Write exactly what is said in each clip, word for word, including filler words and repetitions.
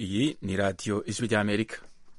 iyi ni radiyo ijwi ry'Amerika.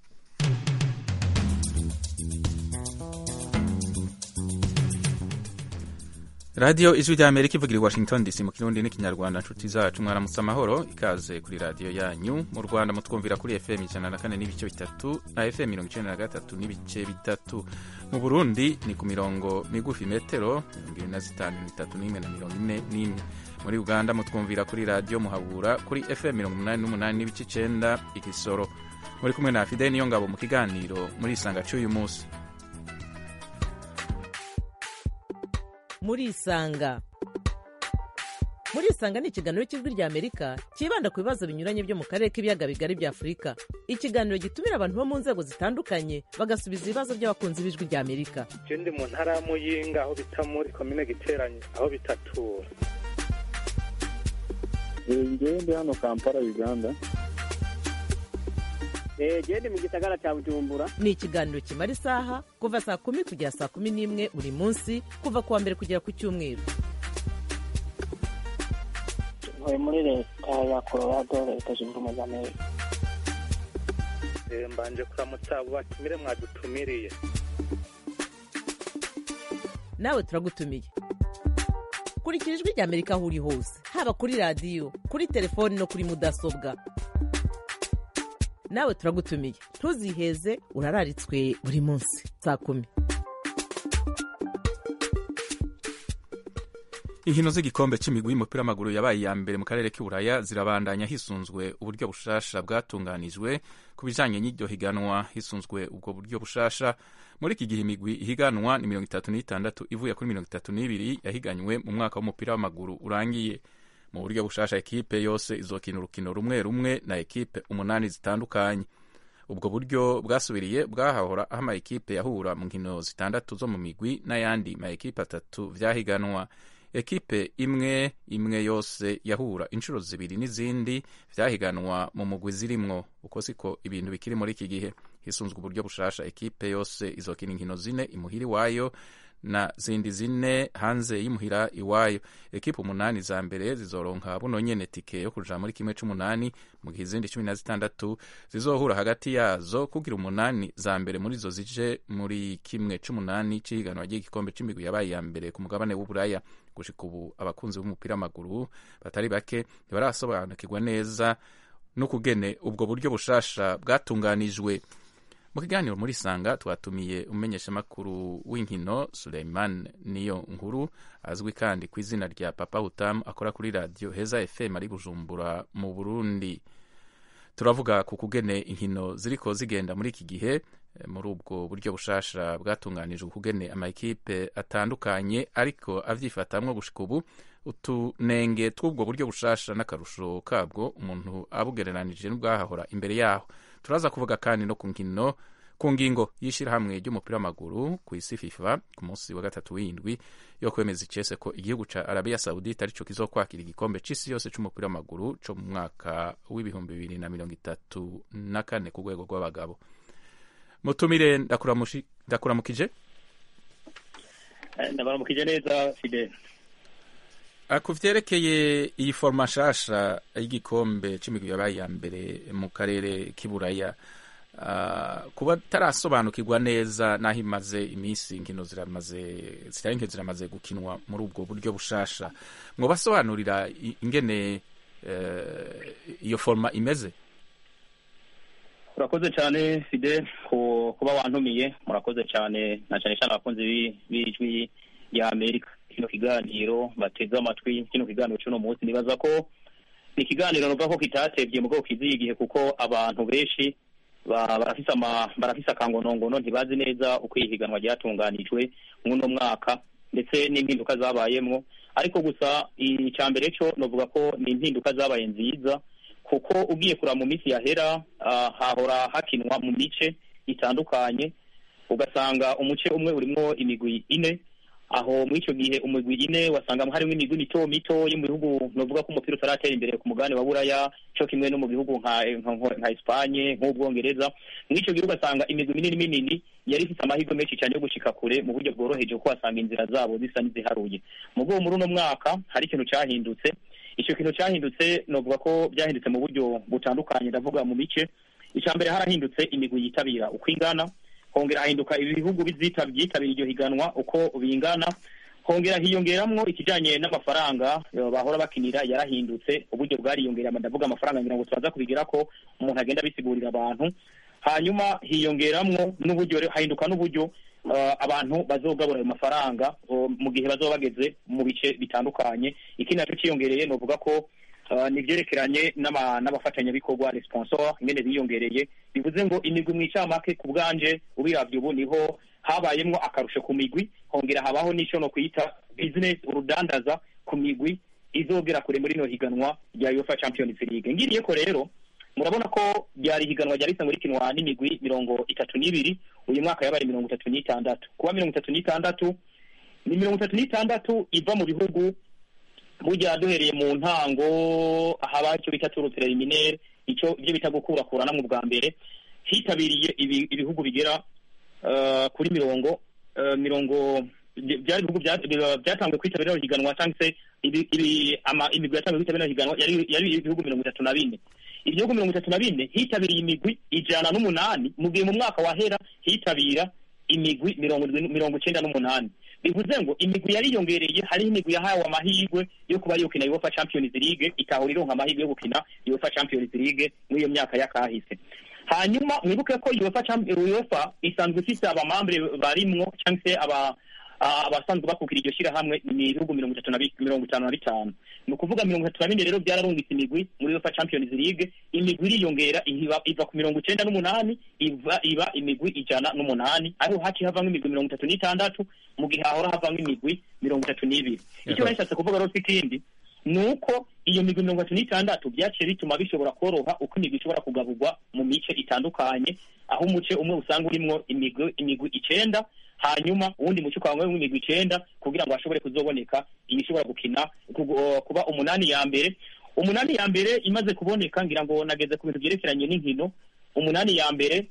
radiyo ijwi ry'Amerika ivugira i Washington D C mu kirundi n'ikinyarwanda. Nshuti zacu mwaramutse amahoro, ikaze kuri radiyo yanyu. Mu Rwanda mutwumvira kuri F M ijana na kane n'ibice bitatu na F M mirongo icenda na gatatu n'ibice bitatu. Mu Burundi ni ku mirongo migufi metero mirongo ine na zitanu n'itatu n'imwe na mirongo ine n'imwe. Muri Uganda mutwumvira kuri radiyo Muhabura kuri F M mirongo umunani n'umunani n'ibice icenda i Kisoro. Muri kumwe na Fidel Niyongabo mu kiganiro muri Isanga cy'uyu munsi. Muri Isanga. Muri Isanga ni ikiganiro cy'ijwi ry'Amerika kibanda ku bibazo binyuranye byo mu karere k'ibiyaga bigari bya Afurika. Ikiganiro gitumira abantu bo mu nzego zitandukanye bagasubiza ibibazo by'abakunzi b'ijwi ry'Amerika. Je ndi mu ntara ya Muyinga aho bita muri komine Giteranyi aho bitatura. Ngewe ndi hano Kampala Uganda. Eh je ndi mu gisagara cya Bujumbura. Ni ikiganiro kimara isaha kuva saa kumi kugera saa kumi n'imwe buri munsi kuva kuwa mbere kugera ku cyumweru. Ntuye muri leta ya Colorado, leta zunze ubumwe za Amerika. Eh mbanje kuramutsa abo batumire mwadutumiriye. Nawe turagutumiye. Kurikira ijwi ry'Amerika aho uri hose, haba kuri radiyo, kuri telefoni no kuri mudasobwa. Nawe turagutumiye, ntuziheze, urararitswe buri munsi saa kumi. Inkino z'igikombe c'imigwi y'umupira w'amaguru yabaye iya mbere mu karere k'Iburaya zirabandanya hisunzwe uburyo bushasha bwatunganijwe ku bijanye n'iryo higanwa. Hisunzwe ubwo buryo bushasha, muri iki gihe imigwi ihiganwa ni mirongo itatu n'itandatu ivuye kuri mirongo itatu n'ibiri yahiganywe mu mwaka w'umupira w'amaguru urangiye. Mu buryo bushasha ekipe yose izokina urukino rumwe rumwe na ekipe umunani zitandukanye. Ubwo buryo bwasubiriye bwahahora aho ama ekipe yahura mu nkino zitandatu zo mu migwi n'ayandi ma ekipe atatu vyahiganwa. Ekipe imwe imwe yose yahura inshuro zibiri n'izindi vyahiganwa mu mugwi zirimwo. Uko siko ibintu bikiri muri iki gihe. Hisunzwe uburyo bushasha ekipe yose izokina inkino zine imuhira iwayo na zindi zine hanze y'imuhira iwayo. Ekipe umunani za mbere zizoronka buno nyene tike yo kuja muri kimwe c'umunani, mu gihe izindi cumi na zitandatu zizohura hagati yazo kugira umunani za mbere muri zo zije muri kimwe c'umunani c'ihiganwa ry'igikombe c'imigwi yabaye ya mbere ku mugabane w'Uburaya. Gushika ubu abakunzi b'umupira w'amaguru batari bake ntibarasobanukirwa neza n'ukugene ubwo buryo bushasha bwatunganijwe. Mu kiganiro muri Isanga twatumiye umumenyeshamakuru w'inkino Suleiman Niyo Nkuru, azwi kandi ku izina rya Papa Hutam, akora kuri radio Heza F M ari Bujumbura mu Burundi. Turavuga ku kugene inkino ziriko zigenda muri iki gihe muri ubwo buryo bushasha bwatunganijwe, kugene ama ekipe atandukanye ariko avyifatamwo gushika ubu, utunenge tw'ubwo buryo bushasha n'akarusho kabwo umuntu abugereranije n'ubwahahora imbere yaho. Turaza kuvuga kandi no ku nkino ku ngingo y'ishirahamwe ry'umupira w'amaguru ku isi FIFA ku munsi wa gatatu w'indwi yo kwemeza icese ko igihugu ca Arabia Saudite arico kizokwakira igikombe c'isi yose c'umupira w'amaguru co mu mwaka w'ibihumbi bibiri na mirongo itatu na kane ku rwego rw'abagabo. Mutumire ndakuramukije. Ndabaramukije neza Fidel. Ku vyerekeye iyi forma nshasha y'igikombe c'imigwi yabaye ya mbere mu karere k'Iburaya, uh, kuba tarasobanukirwa neza naho imaze iminsi inkino ziramaze zitarenke ziramaze gukinwa muri ubwo buryo bushasha, mwobasobanurira ingene uh, iyo forma imeze? Murakoze cyane Fidel kuba wantumiye, murakoze cyane na cyane cyane abakunzi b'ijwi ya Amerika. Kino kiganiro bateze amatwi kino kiganiro cy'uno munsi, nibaza ko ni kiganiro nuva ko kitatebye mu bwo kiziye igihe, kuko abantu benshi barafisa barafisa kangonongono ntibazi neza uko ihiganwa ryatunganijwe muno mwaka ndetse n'impinduka zabayemwo. Ariko gusa icyambere cyo novuga ko ni impinduka zabaye nziza, kuko ugiye kura mu misi yahera uh, hahora hakinwa mu mice itandukanye, ugasanga umuce umwe urimo imigwi ine, aho muri icyo gihe umugwi ine wasanga harimo imigwi mito mito yo mu bihugu novuga ko umupira utaratera imbere ku mugabane wa buraya cyo kimwe no mu bihugu nka nka Espagne nk'ubwongereza. muri icyo gihe ugasanga imigwi minini minini yari ifite amahirwe menshi cyane yo gushika kure mu buryo bworoheje kuko wasanga inzira zabo zisa n'iziharuye. mu bwo muri uno mwaka hari ikintu cyahindutse. icyo kintu cyahindutse novuga ko byahindutse mu buryo butandukanye, ndavuga mu mice. icya mbere harahindutse imigwi yitabira uko ingana, hongera hahinduka ibihugu byitabira iryo higanwa uko bingana, hongera hiyongeramwo ikijanye n'amafaranga bahora bakinira yarahindutse, uburyo bwariyongereye. ndavuga amafaranga ngira ngo turaza kubigira ko umuntu agenda bisigurira abantu. hanyuma hiyongeramwo n'uburyo, hahinduka n'uburyo uh, abantu bazogabura ayo mafaranga uh, mu gihe bazoba bageze mu bice bitandukanye. ikindi naco ciyongereye novuga ko Uh, nivyerekeranye n'abafatanyabikorwa responsor ingene biyongereye, bivuze ngo imigwi mw'icamake ku bwanje ubiravye ubu niho habayemwo akarusho ku migwi, hongera habaho n'ico no kwita business, urudandaza ku migwi izogera kure muri no higanwa rya UEFA Champions League. ngiriye ko rero murabona ko byari higanwa ryari risanzwe rikinwa n'imigwi mirongo itatu n'ibiri, uyu mwaka yabaye mirongo itatu n'itandatu. kuba mirongo itatu n'itandatu ni mirongo itatu n'itandatu iva mu bihugu burya duhereye mu ntango haba icyo bita tour preliminaire, icyo ibyo bita gukurakurana mu bwa mbere. hitabiriye ibi, ibihugu bigera uh, kuri mirongo uh, mirongo byari ibihugu byatanzwe kwitabira higanwa cyangwa se ibi, ibi ama imigwi yatanzwe kwitabira higanwa yari yari ibihugu mirongo itatu na bine. ibihugu mirongo itatu na bine hitabiriye imigwi ijana n'umunani, mu gihe mu mwaka wahera hitabira imigwi mirongo mirongo icyenda n'umunani. bivuze ngo imigwi yariyongereye. hariho imigwi yahawe amahirwe yo kuba yokina UEFA Champions League, itahura ironka amahirwe yo gukina UEFA Champions League muri iyo myaka yakahise. hanyuma mwibuke ko UEFA UEFA isanzwe ifite abamambre barimwo cyangwa se aba abasanzwe bakukira iryo shira hamwe ni ibihugu mirongo itatu na mirongo itanu na bitanu. ni ukuvuga mirongo itatu na bine rero byararungitse imigwi muri UEFA Champions League. imigwi iriyongera iva ku mirongo icyenda n'umunani iva iba imigwi ijana n'umunani, ariho haci havamo imigwi mirongo itatu n'itandatu mu gihe hahora havamo imigwi mirongo itatu n'ibiri. icyo bashatse kuvuga rero ikindi nuko iyo migwi mirongo itatu n'itandatu byaciye bituma bishobora koroha uko imigwi ishobora kugaburwa mu mice itandukanye, aho umuce umwe usanga urimo imigwi imigwi icenda, hanyuma uwundi muco kwa mwe imigwi icenda kugira ngo ashobore kuzoboneka ibishobora gukina kuba umunani ya mbere. umunani ya mbere imaze kuboneka, ngira ngo nageze ku bintu byerekeranye n'inkino. umunani ya mbere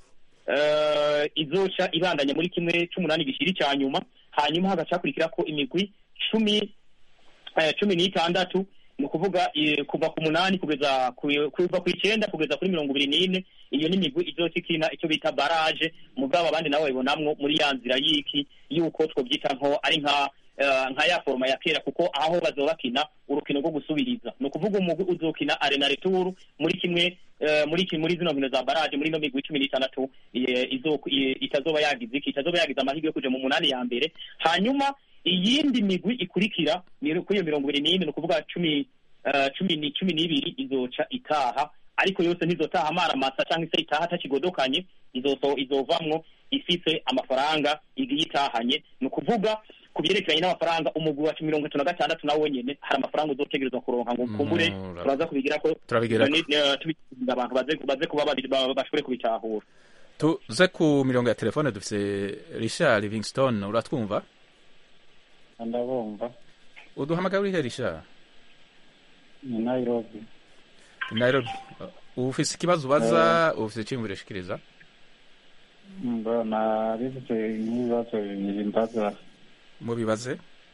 uh, izoca ibandanya muri kimwe c'umunani gishiri ca nyuma, hanyuma hagacakurikira ko imigwi cumi uh, cumi n'itandatu, ni ukuvuga uh, kuva ku munani kugeza kuva ku icenda kugeza kuri mirongo ibiri n'ine. iyo ni imigwi izoca ikina icyo bita barrage, mugabo abandi nabo babibonamwo muri ya nzira y'iki yuko twobyita nko ari nka uh, nka ya forma ya kera, kuko aho bazobakina urukino rwo gusubiriza. ni ukuvuga umugwi uzokina arena retour muri kimwe uh, muri kimwe muri zino nkino za barrage muri no migwi cumi n'itandatu itazoba yagize iki itazoba yagize amahirwe yo kuja mu munani ya mbere. hanyuma iyindi migwi ikurikira kuri iyo mirongo ibiri n'ine, ni ukuvuga cumi uh, cumi ni cumi n'ibiri izoca itaha, ariko yose ntizotaha amara masa cyangwa se itaha atakigodokanye, izoso izovamwo ifise amafaranga igiye itahanye. ni ukuvuga ku byerekeranye n'amafaranga umugwi wa mirongo itatu na gatandatu nawo wenyene hari amafaranga uzotegerezwa kuronka ngo kumbure turaza kubigira ko tubigira abantu baze baze kuba bashobore kubitahura. tuze ku mirongo ya telefone dufise Richard Livingstone, uratwumva? ndabumva. uduhamagara uri he Richard? ni Nairobi. Nairobi. ufise ikibazo ubaza? uh, ufise icyumviro ushikiriza? mbona bifite ibibazo bibiri mbaza. mubibaze.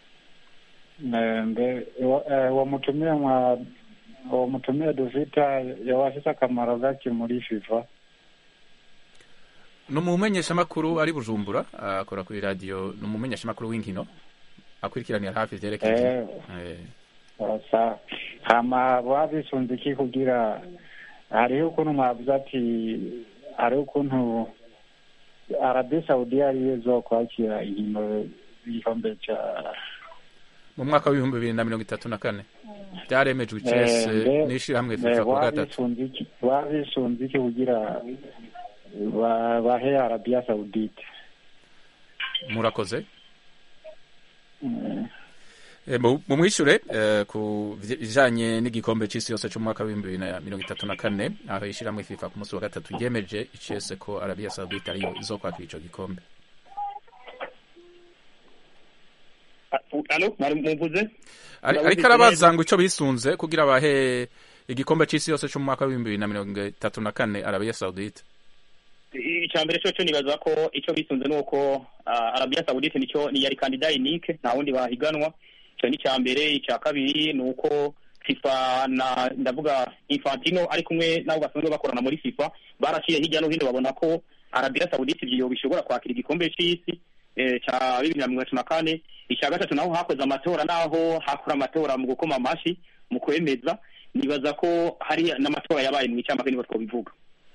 mbe wamutumia mwa wamutumia dufita yawafisa akamaro gake muri FIFA? ni umumenyeshamakuru ari Bujumbura, akora kuri radio. ni umumenyeshamakuru w'inkino akurikiranira hafi vyerekeye eh osa hama wabisunze iki kugira hariho ukuntu mwavuze ati hariho ukuntu Arabia Saudia arizo kwakira inkino igikombe ca mu mwaka w'ibihumbi bibiri na mirongo itatu na kane byaremejwe icese n'ishirahamwe FIFA ku gatatu. wabisunze iki kugira bahe Arabia Saudite? murakoze. mumwishure ku bijanye n'igikombe c'isi yose cyo mu mwaka w'ibihumbi bibiri na mirongo itatu na kane, aho ishiramwe FIFA ku munsi wa gatatu ryemeje icese ko Arabia Saudite ariyo izokwakira ico gikombe. alo mumuvuze ariko arabaza ngo ico bisunze kugira bahe igikombe c'isi yose cyo mu mwaka wa bibiri na mirongo itatu na kane Arabia Saudite. Icambere cyo cyo nibaza ko ico bisunze nuko Arabia Saudite nico ni yari kandida unique nta wundi bahiganwa. Cyo ni cambere, icya kabiri nuko FIFA na ndavuga Infantino ari kumwe nabo basanzwe bakorana muri FIFA baraciye hirya no hino babona ko Arabia Saudite byo bishobora kwakira igikombe c'isi eh cha bibiri na mirongo itatu na kane. Icya gatatu naho hakoze amatora naho hakora amatora mu gukoma amashi mu kwemeza. Nibaza ko hari n'amatora yabaye mu icamba kandi batwo bivuga.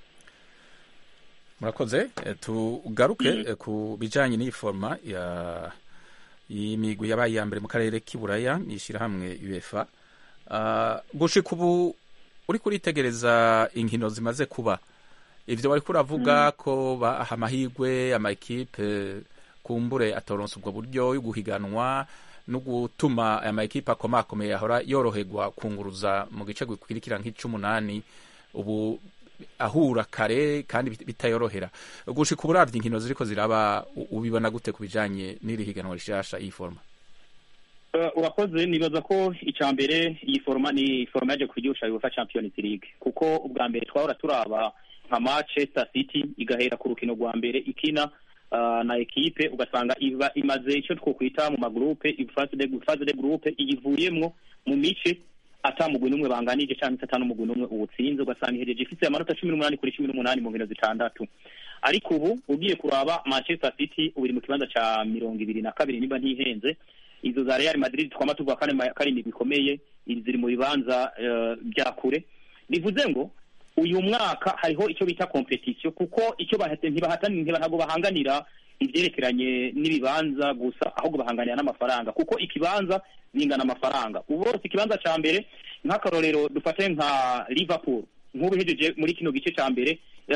Murakoze tugaruke mm. ku bijanye n'iyi forma ya imigwi yabaye ya mbere mu karere k'Iburaya yishira hamwe UEFA. Uh, gushika ubu uri kuritegereza inkino zimaze kuba ivyo bari kuravuga mm. ko baha amahirwe ama equipe kumbure atoronsa ubwo buryo yo guhiganwa no gutuma ama equipe akomakomeye ahora yoroherwa kunguruza mu gice gikwirikira nk'icumunani ubu ahura kare kandi bitayorohera. Gushika uburavye inkino ziriko ziraba ubibona gute kubijanye n'iri higanwa rishasha iyi forma? Uh, urakoze nibaza ko icambere iyi forma ni forma yaje kuryusha UEFA Champions League kuko ubwa mbere twahora turaba nka Manchester City igahera ku rukino rwa mbere ikina uh, na equipe ugasanga iba imaze ico twokwita mu magroupe ifase de phase de groupe igivuyemwo mu mice atamugwe numwe banganije cyangwa atanu mugwe numwe ubutsinze ugasanga ihereje ifite amanota cumi n'umunani kuri cumi n'umunani mu nkino zitandatu. Ariko ubu ugiye kuraba Manchester City ubiri mu kibanza ca mirongo ibiri na kabiri niba ntihenze. Izo za Real Madrid twama tuvuga kane kari bikomeye ziri mu bibanza bya kure. Bivuze ngo uyu mwaka hariho icyo bita competition kuko icyo bahate ntibahatani ntibahago bahanganira ivyerekeranye n'ibibanza gusa ahubwo bahanganira n'amafaranga kuko ikibanza bingana amafaranga. Ubu bose ikibanza ca mbere nk'akarorero dufate nka Liverpool nk'ubuhejeje muri kino gice ca mbere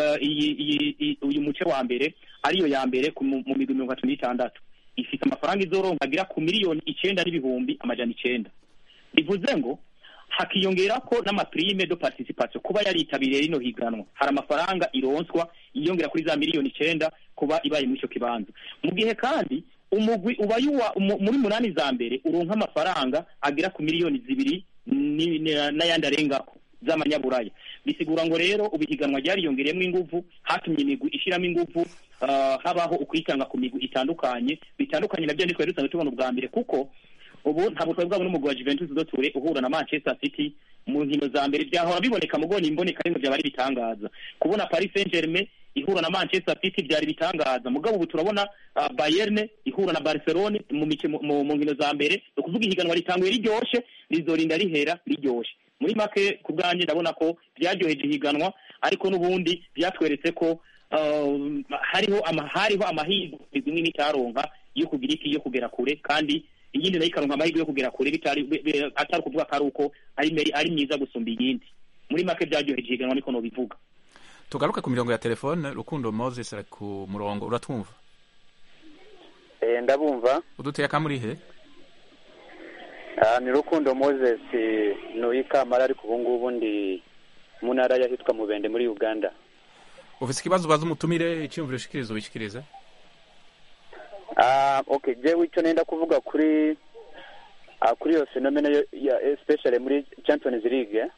iyi uyu muce wa mbere ariyo ya mbere mu migwi mirongo itatu n'itandatu ifite amafaranga izoronka agira ku miliyoni icenda n'ibihumbi amajana icenda. Bivuze ngo hakiyongera ko n'amaprime de participation kuba yaritabiriye rino higanwa hari amafaranga ironswa iyongera kuri za miliyoni icenda kuba ibaye muri cyo kibanza. Mu gihe kandi umugwi ubayuwa muri munani za mbere uronka amafaranga agira ku miliyoni zibiri n'ayandi arengako z'amanyaburaya. Bisigura ngo rero ubihiganwa ryariyongereyemo inguvu hatumye imigwi ishiramo inguvu uh, habaho ukwitanga ku migwi itandukanye bitandukanye nabyo nditwe dusanzwe tubona ubwa mbere kuko ubu ntabwo twabwa n'umugwi wa Juventus doture uhura na Manchester City mu nkino za mbere byahora biboneka mugoni imboneka ariko byabari bitangaza kubona Paris Saint-Germain ihura na Manchester City byari bitangaza mugabo ubu turabona uh, Bayern ihura na Barcelona mu mu nkino za mbere ukuvuga ihiganwa ritanguye riryoshe rizorinda rihera riryoshe. Muri make kubganje ndabona ko byaryoheje higanwa ariko nubundi byatweretse ko uh, hariho amahariho amahirwe bimwe n'itaronka yo kugira iki yo kugera kure kandi iyindi nayo ikaronka amahirwe yo kugera kure bitari atari kuvuga karuko ari ari myiza gusumba iyindi. Muri make byaryoheje higanwa niko no bivuga. Tugaruka ku mirongo ya telefone Rukundo Moses ari ku murongo uratwumva? Eh ndabumva. Uduteye akamuri he? Ah ni Rukundo Moses no ikamara ari kubungubu ndi munara yahitwa Mubende muri Uganda. Ufise kibazo baza umutumire icyumviro shikirizo bishikiriza? Ah okay je wico nenda kuvuga kuri ah kuri yo fenomena ya especially muri Champions League eh?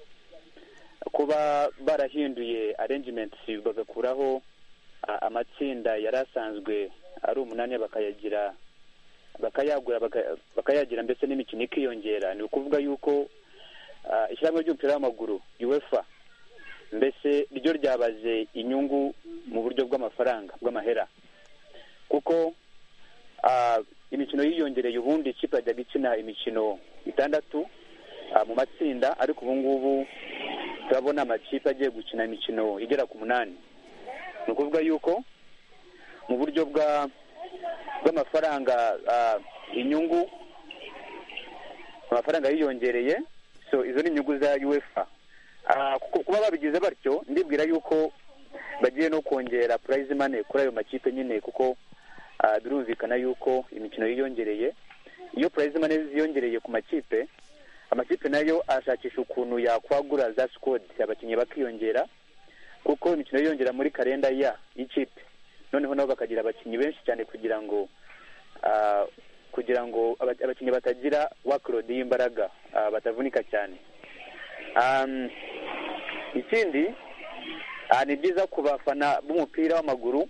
Kuba barahinduye arrangements bagakuraho ah, amatsinda yarasanzwe ari umunani bakayagira bakayagura bakayagira mbese n'imikino ikiyongera ni ukuvuga yuko uh, ishyirahamwe ry'umupira w'amaguru UEFA mbese ryo ryabaze inyungu mu buryo bw'amafaranga bw'amahera kuko uh, imikino yiyongereye ubundi ikipe yajyaga ikina imikino itandatu uh, mu matsinda ariko ubu ngubu turabona amakipe agiye gukina imikino igera ku munani. Ni ukuvuga yuko mu buryo bwa bw'amafaranga uh, inyungu amafaranga yiyongereye so izo ni inyungu za UEFA uh, kuba babigize batyo ndibwira yuko bagiye no kongera prize money kuri ayo makipe nyine kuko uh, birumvikana yuko imikino yiyongereye iyo prize money ziyongereye ku makipe amakipe nayo ashakisha ukuntu yakwagura za squad abakinnyi bakiyongera kuko imikino yiyongera muri kalenda ya ikipe noneho nabo bakagira abakinnyi benshi cyane kugira ngo uh, kugira ngo abakinnyi batagira workload y'imbaraga batavunika cyane. Ikindi ni byiza ku bafana b'umupira w'amaguru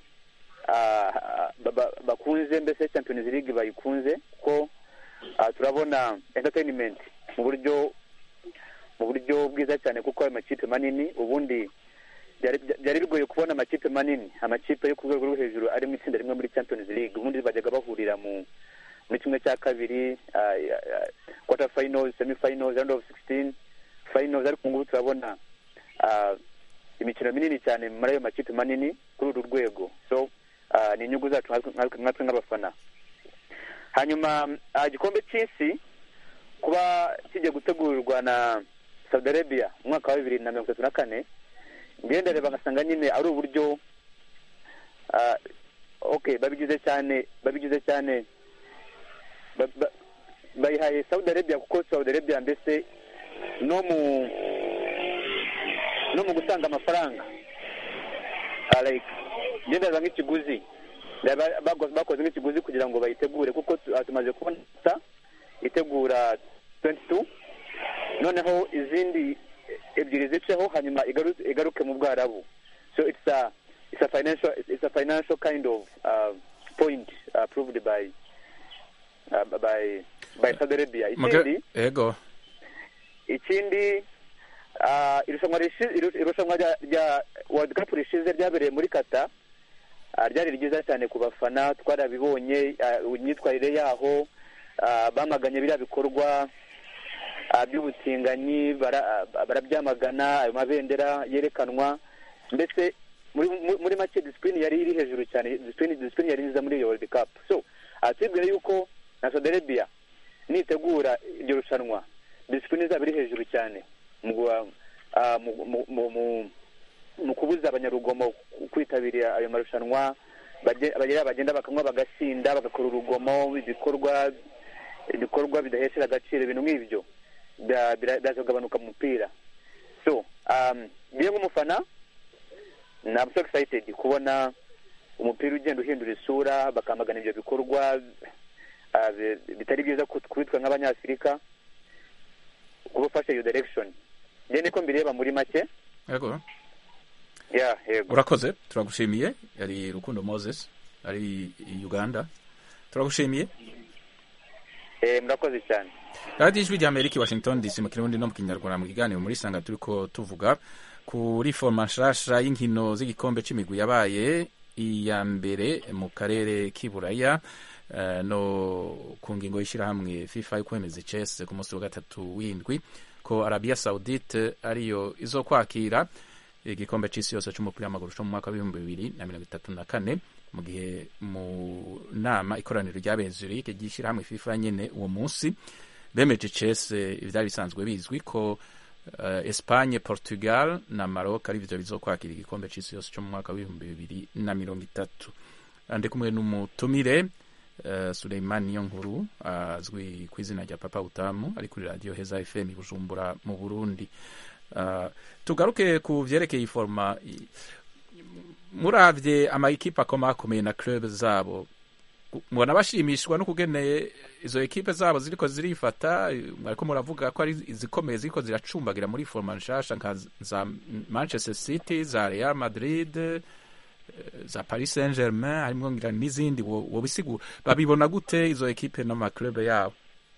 bakunze mbese Champions League bayikunze kuko turabona entertainment mu buryo mu buryo bwiza cyane kuko ayo makipe manini ubundi byari bigoye kubona amakipe manini amakipe yo ku rwego rwo hejuru ari mu itsinda rimwe muri Champions League ubundi bajyaga bahurira mu muri kimwe cya kabiri quarter finals semi finals round of sixteen finals ariko ngubu turabona imikino minini cyane muri ayo makipe manini kuri uru rwego so ni inyungu zacu nkatwe nk'abafana. Hanyuma igikombe cy'isi kuba kijya gutegurwa na Saudi Arabia mu mwaka wa bibiri na mirongo itatu na kane ngenda reba ngasanga nyine ari uburyo okay babigize cyane babigize cyane bayihaye Saudi Arabia kuko Saudi Arabia mbese no mu no mu gutanga amafaranga like ngenda reba nk'ikiguzi bakoze nk'ikiguzi kugira ngo bayitegure kuko tumaze kubona itegura twenty-two noneho izindi ebyiri ziceho hanyuma igaruke mu Bwarabu. So it's a it's a financial it's a financial kind of uh, point uh, proved by uh, by by Saudi Arabia. Ikindi ego ikindi uh, irushanwa irushanwa rya World Cup rishize ryabereye muri Qatar ryari ryiza cyane ku bafana twarabibonye imyitwarire yaho bamaganye biriya bikorwa by'ubutinganyi barabyamagana ayo mabendera yerekanwa mbese muri make discipline yari iri hejuru cyane discipline yari nziza muri iyo World Cup. So atubwira yuko na Saudi Arabia nitegura iryo rushanwa discipline zaba iri hejuru cyane mu kubuza abanyarugomo kwitabira ayo marushanwa bagera bagenda bakanywa bagasinda bagakora urugomo ibikorwa ibikorwa bidahesera agaciro ibintu nk'ibyo byazagabanuka mu mupira. So um biye nk'umufana na so excited kubona umupira ugenda uhindura isura bakamagana ibyo bikorwa bitari byiza kwitwa nk'abanyafrika kubafasha iyo direction je niko mbireba muri make. Yego yeah yego urakoze turagushimiye. Yari Rukundo Moses ari Uganda turagushimiye. Eh murakoze cyane. Radio Ijwi ry'Amerika Washington D C mu Kirundi no mu Kinyarwanda mu kiganiro muri sanga turiko tuvuga kuri forma nshasha y'inkino z'igikombe c'imigwi yabaye iya mbere mu karere k'Iburaya uh, no ku ngingo y'ishirahamwe FIFA yo kwemeza chess ku munsi wa gatatu w'indwi ko Arabia Saudite ariyo izokwakira igikombe c'isi yose c'umupira w'amaguru cyo mu mwaka wa bibiri na mirongo itatu na kane mu gihe mu nama ikoraniro ryabereye Zurich ry'ishirahamwe FIFA nyene uwo munsi bemeje chess ivyari bisanzwe bizwi ko uh, Espagne, Portugal na Maroc ari byo bizokwakira igikombe c'isi yose cyo mu mwaka wa bibiri na mirongo itatu. Ande kumwe n'umutumire uh, Suleiman Niyonkuru azwi uh, kw'izina rya Papa Utamu ari kuri Radio Heza F M Bujumbura mu Burundi. Uh, tugaruke ku vyerekeye forma muravye ama equipe akomakomeye na club zabo mubona bashimishwa no kugeneye izo equipe zabo ziriko zirifata ariko muravuga ko ari izikomeye ziriko ziracumbagira muri forma nshasha nka za Manchester City za Real Madrid za Paris Saint-Germain harimo ngira n'izindi wo bisigura babibona gute izo equipe n'ama club yabo?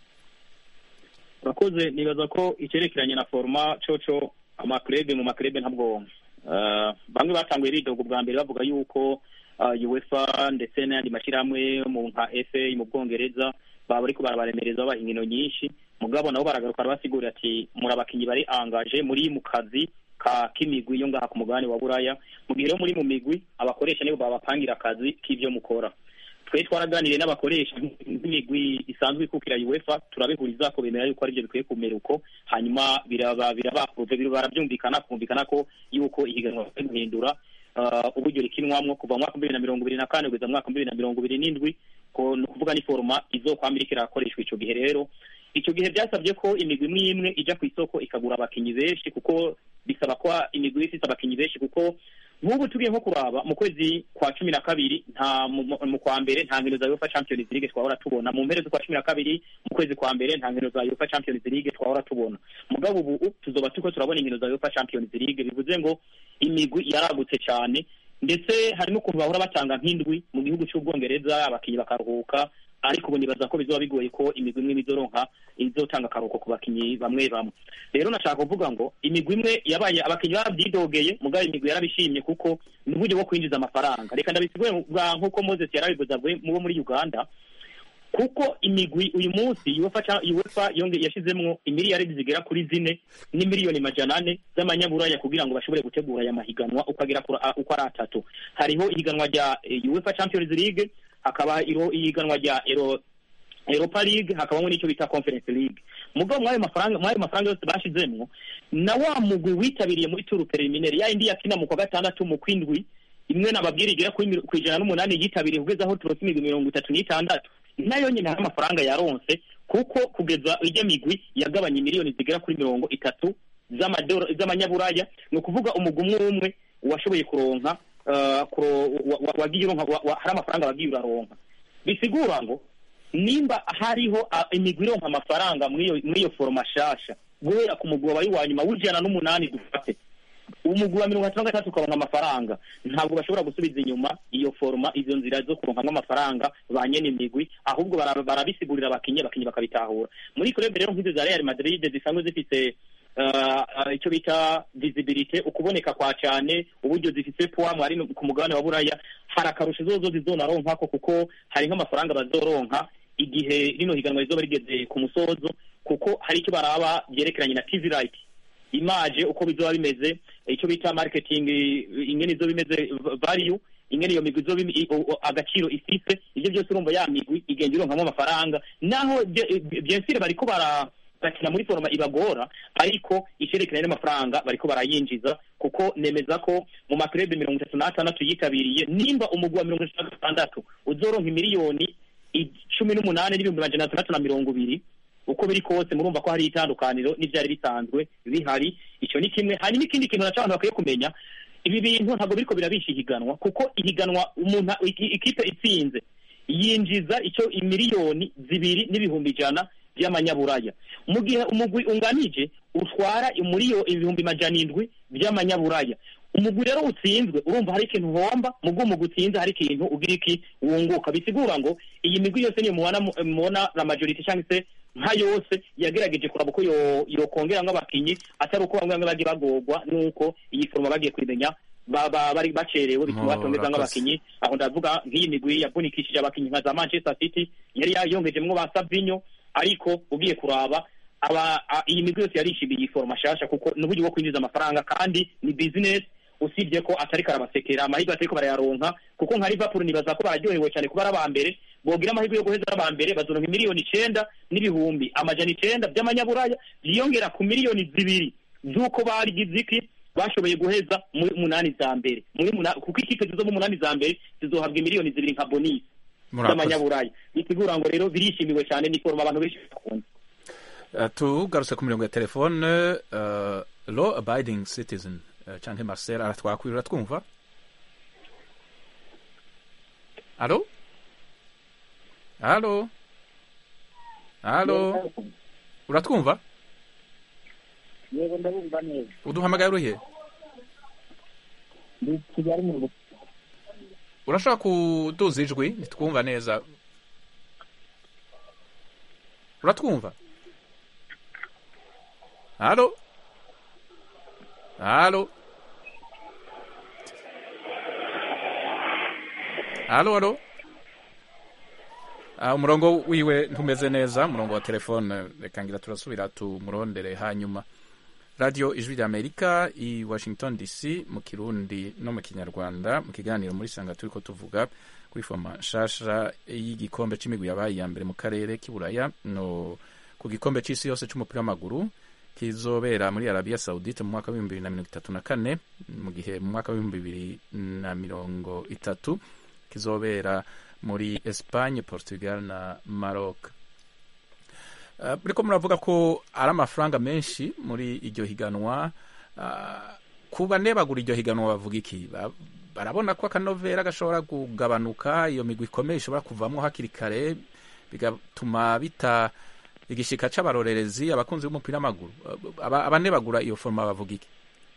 Urakoze nibaza ko icyerekeranye na forma coco ama club mu maklub ntabwo uh, bamwe batanguye ridogo bwa mbere bavuga yuko uh, UEFA ndetse n'andi mashiramwe mu nka F A mu Bwongereza baba ariko barabaremereza aba inkino nyinshi mugabo nabo baragaruka basigura ati muri abakinyi bari angaje muri mu kazi ka kimigwi yo ngaha ku mugabane wa Buraya mu gihe muri mu migwi abakoresha nibo babapangira akazi k'ivyo mukora. Twe twaraganiriye n'abakoresha imigwi isanzwe ikukira UEFA turabihuriza ko bemera yuko ari byo bikwiye kumera uko hanyuma biraba birabaprove barabyumvikana kumvikana ko yuko ihiganwa guhindura uh, uburyo rikinwamwo kuva mu mwaka wa bibiri na mirongo ibiri na kane kugeza mu mwaka wa bibiri na mirongo ibiri n'indwi ko no kuvuga ni forma izokwamirikira akoreshwa ico gihe. Rero ico gihe byasabye ko imigwi imwe imwe ija ku isoko ikagura abakinyi benshi kuko bisaba ko imigwi ifite abakinyi benshi kuko nk'ubu tugiye nko kuraba mu kwezi kwa cumi na kabiri nta mu kwa mbere nta nkino za UEFA Champions League twahora tubona, mu mpera z'ukwa cumi na kabiri mu kwezi kwa mbere nta nkino za UEFA Champions League twahora tubona. Mugabo ubu tuzoba turiko turabona inkino za UEFA Champions League, bivuze ngo imigwi yaragutse cyane, ndetse hari n'ukuntu bahora batanga nk'indwi mu gihugu cy'Ubwongereza abakinyi bakaruhuka, ariko ubu nibaza ko bizoba bigoye ko imigwi imwe izoronka izotanga akaruhuko ku bakinyi bamwe bamwe. Rero nashaka kuvuga ngo imigwi imwe yabaye abakinyi barabyidogeye, mugabo imigwi yarabishimye kuko ni uburyo bwo kwinjiza amafaranga. Reka ndabisigure nk'uko Moses yarabivuze mu bo muri Uganda, kuko imigwi uyu munsi UEFA UEFA yonge yashizemwo imiliyari zigera kuri zine ni miliyoni majana ane z'amanyaburaya kugira ngo bashobore gutegura aya mahiganwa ukagera uko ari atatu. Hariho ihiganwa rya UEFA Champions League, hakaba iro ihiganwa rya Euro Europa League, hakabamo n'icyo bita Conference League. Mugabo mwayo mafaranga mwayo mafaranga yose bashizemwo na wa mugwi witabiriye muri tour preliminaire ya indi yakina mu kwa gatandatu mu kwindwi imwe nababwira igera ku ijana n'umunani yitabiriye kugeza aho turose imigwi mirongo itatu n'itandatu, nayo nyine hari amafaranga yaronse kuko kugeza ijya migwi yagabanye miliyoni zigera kuri mirongo itatu z'amadolari z'amanyaburaya. Ni ukuvuga umugwi umwe umwe washoboye kuronka uh, wagiye uronka hari amafaranga wagiye uraronka. Bisigura ngo nimba hariho uh, imigwi ironka amafaranga muri iyo foroma shasha guhera ku mugwi wabaye wa nyuma w'ijana n'umunani dufate, umugwi wa mirongo itatu na gatatu ukaronka amafaranga, ntabwo bashobora gusubiza inyuma iyo foroma izo nzira zo kuronka amafaranga banyene imigwi, ahubwo barabisigurira abakinyi abakinyi bakabitahura. Muri club rero nk'izo za Real Madrid zisanzwe zifite uh, icyo bita visibility, ukuboneka kwa cyane, uburyo zifite poids mwari ku mugabane wa Buraya, harakarusha zozo zizonaronka ko kuko hari nk'amafaranga bazoronka igihe rino higanwa rizoba rigeze ku musozo, kuko hari icyo baraba byerekeranye na T V right, image uko bizoba bimeze, icyo bita marketing ingene izo bimeze, value ingene iyo migwi izo agaciro ifite, ibyo byose urumva ya migwi igenda ironkamo amafaranga. Naho byensire bariko bara bakina muri foroma ibagora, ariko isherekana n'amafaranga bariko barayinjiza, kuko nemeza ko mu makrebe mirongo itatu n'atandatu yitabiriye nimba umugwi wa mirongo itatu na gatandatu uzoronka miliyoni cumi n'umunani n'ibihumbi amajana atandatu na mirongo ibiri, uko biri kose murumva ko hari itandukaniro n'ivyari bisanzwe bihari. Icyo ni kimwe. Hari n'ikindi kintu naco abantu bakwiye kumenya, ibi bintu ntabwo biriko birabisha ihiganwa, kuko ihiganwa umuntu ikipe itsinze yinjiza icyo imiliyoni zibiri n'ibihumbi ijana by'amanyaburaya, mu gihe umugwi unganije utwara muri iyo ibihumbi majana indwi by'amanyaburaya. Umugwi rero utsinzwe urumva hari ikintu uhomba, mugwi umugwi utsinze hari ikintu ugira iki wunguka. Bisigura ngo iyi migwi yose niyo mubona mubona la majority cyangwa se nka yose yagerageje kuraba uko yo yokongera nk'abakinyi, atari uko bamwe bagiye bagogwa nuko iyi foroma bagiye kwimenya baba bari bacerewe bituma batongeza nk'abakinyi. Aho ndavuga nk'iyi migwi yavunikishije abakinyi nka za Manchester City yari yayongejemwo ba Savinho, ariko ugiye kuraba aba iyi migwi yose yarishimiye iyi foroma shasha kuko n'uburyo bwo kwinjiza amafaranga kandi ni business, usibye ko atari karabasekera amahirwe atari ko barayaronka, kuko nka Liverpool nibaza ko bararyohewe cyane kuba arabambere, bogira amahirwe yo guheza abambere bazoronka miliyoni icenda n'ibihumbi amajana icenda by'amanyaburaya, byiyongera ku miliyoni zibiri z'uko bari giziki bashoboye guheza muri munani za mbere, muri munani kuko ikipe zizo mu munani za mbere zizohabwa miliyoni zibiri nka bonus z'amanyaburaya. Bisigura ngo rero birishimiwe cyane, ni foroma abantu benshi bakunda. Uh, tugarutse ku mirongo ya telefone, uh, law abiding citizen uh, canke Marcel aratwakwira twumva. Allo? Allo? Allo? Uratwumva? Yego ndabumva neza. Uduhamagaye uruhe? Ndi Kigali mu. Urashaka kuduza ijwi ntitwumva neza. Uratwumva? Allo? Allo? Allo, allo? Ah, umurongo wiwe ntumeze neza, umurongo wa telefone, reka ngira turasubira tumurondere hanyuma. Radio Ijwi ry'Amerika i Washington D C mu Kirundi no mu Kinyarwanda, mu kiganiro muri sanga turiko tuvuga kuri forma nshasha y'igikombe c'imigwi yabaye ya mbere mu karere k'Iburaya no ku gikombe c'isi yose c'umupira w'amaguru kizobera muri Arabia Saudite mu mwaka wa bibiri na mirongo itatu na kane, mu gihe mu mwaka wa bibiri na mirongo itatu kizobera muri Espagne, Portugal na Maroc. Buriko uh, muravuga ko ari amafaranga menshi muri iryo higanwa, uh, kuba nebagura iryo higanwa bavuga iki? Barabona ko akanovera gashobora kugabanuka, iyo migwi ikomeye ishobora kuvamwo hakiri kare, bigatuma bita igishika c'abarorerezi abakunzi b'umupira w'amaguru. Abanebagura iyo forma bavuga iki?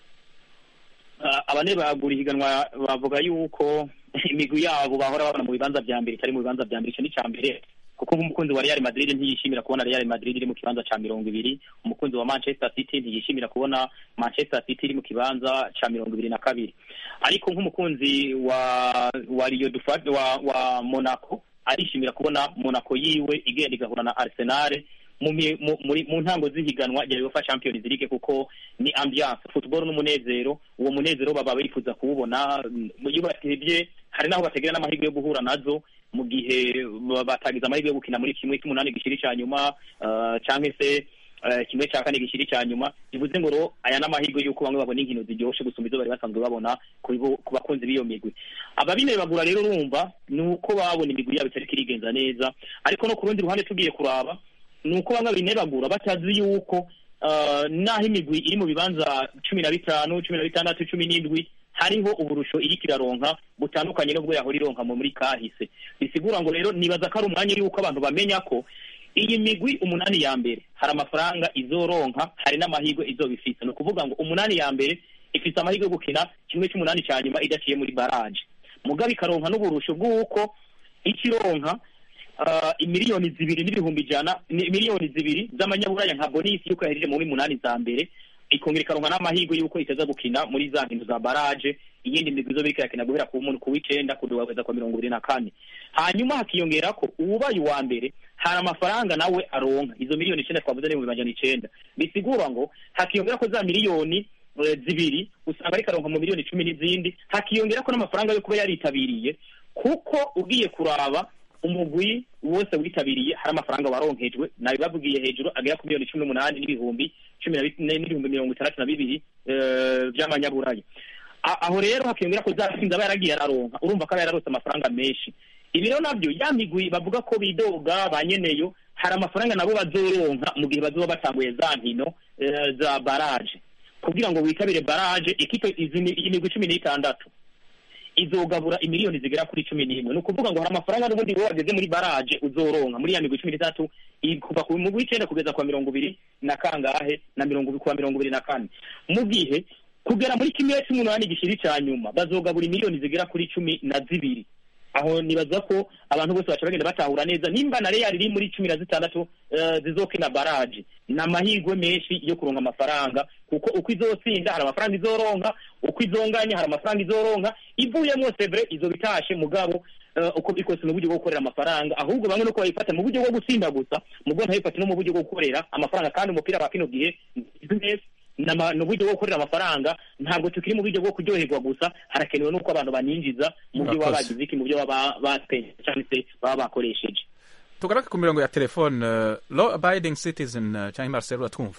Abanebagura ihiganwa bavuga yuko imigwi yabo bahora babona mu bibanza vya mbere itari mu bibanza vya mbere. Ico ni ca mbere, kuko nk'umukunzi wa Real Madrid ntiyishimira kubona Real Madrid iri mu kibanza ca mirongo ibiri, umukunzi wa Manchester City ntiyishimira kubona Manchester City iri mu kibanza ca mirongo ibiri na kabiri. Ariko nk'umukunzi wa wa Rio du Fat wa, wa Monaco arishimira kubona Monaco yiwe igenda igahura na Arsenal mu muri mu ntango z'ihiganwa rya UEFA Champions League, kuko ni ambiance football n'umunezero. Uwo munezero baba bifuza kuwubona iyo batebye, hari naho bategera n'amahirwe yo guhura nazo mu gihe batagize amahirwe yo gukina muri kimwe cy'umunani gishiri ca nyuma, uh, canke se uh, kimwe ca kane gishiri ca nyuma. Bivuze ngo ro aya n'amahirwe yuko bamwe babona inkino ziryoshe gusumba izo bari basanzwe babona ku bakunzi b'iyo migwi. Ababine bagura rero urumva nuko babona imigwi yabo itari kirigenza neza, ariko no ku rundi ruhande tugiye kuraba nuko bamwe binebagura batazi yuko uh, naho imigwi iri mu bibanza cumi na bitanu, cumi na bitandatu, cumi n'indwi hariho uburusho iri kiraronka butandukanye n'ubwo yahora ironka mu muri kahise. Bisigura ngo rero nibaza ko ari umwanya yuko abantu bamenya ko iyi migwi umunani ya mbere hari amafaranga izoronka, hari n'amahirwe izobifisa. No kuvuga ngo umunani ya mbere ifite amahirwe yo gukina kimwe cy'umunani cya nyuma idaciye muri barrage, mugabe ikaronka n'uburusho bw'uko ikironka Uh, imiliyoni zibiri n'ibihumbi ijana, miliyoni zibiri z'amanyaburaya nka bonus yuko yahereje muri munani za mbere, ikongera ikaronka n'amahirwe yuko itaza gukina muri za nkino za barrage. Iyindi migwi zo birika yakina guhera ku muntu ku w'icenda kudugeza kwa mirongo ibiri na kane. Hanyuma hakiyongera ko ubaye wa mbere hari amafaranga nawe aronka izo miliyoni icenda twavuze ni mu majana icenda. Bisigura ngo hakiyongera ko za miliyoni uh, zibiri usanga ari karonka mu miliyoni cumi n'izindi, hakiyongera ko n'amafaranga yo kuba yaritabiriye, kuko ugiye kuraba umugwi wose witabiriye hari amafaranga waronkejwe nayo bavugiye hejuru agera ku miliyoni cumi n'umunani n'ibihumbi cumi n'ibihumbi mirongo itandatu na bibiri by'amanyaburaya. Aho rero hakiyongera ko zatsinda baragiye araronka, urumva ko yararose amafaranga menshi. Ibi rero nabyo ya migwi bavuga ko bidoga banyeneyo, hari amafaranga nabo bazoronka mu gihe bazoba batanguye za nkino za barrage. Kugira ngo witabire barrage, ikipe iyi migwi cumi n'itandatu izogabura imiliyoni zigera kuri cumi n'imwe. No kuvuga ngo hari amafaranga n'ubundi wowe wageze muri barrage uzoronka muri ya migwi cumi n'itatu kuva ku mugwi w'icenda kugeza kwa mirongo ibiri na kangahe na mirongo kwa mirongo ibiri na kane. Mu gihe kugera muri kimwe cy'umunani gishiri ca nyuma bazogabura imiliyoni zigera kuri cumi na zibiri. Aho nibaza ko abantu bose bacha bagenda batahura neza nimba na Real iri muri cumi na zitandatu uh, zizokina barrage na mahirwe menshi yo kuronka amafaranga, kuko uko izotsinda hari amafaranga izoronka, uko izonganya hari amafaranga izoronka, ivuyemo sevre izo bitashe mugabo uh, uko bikose mu buryo bwo gukorera amafaranga. Ahubwo bamwe no ko bayifata mu buryo bwo gutsinda gusa, mugabo ntayifata no mu buryo bwo gukorera amafaranga. Kandi umupira wa kino gihe business nama no buryo bwo gukorera amafaranga, ntabwo tukiri mu buryo bwo kuryoherwa gusa, harakenewe nuko abantu baninjiza mu byo baba bagize iki, mu byo baba baspend cyangwa se baba bakoresheje. Tugaraka ku mirongo ya telefone, uh, law abiding citizen uh, cyangwa Marcelo atwumva.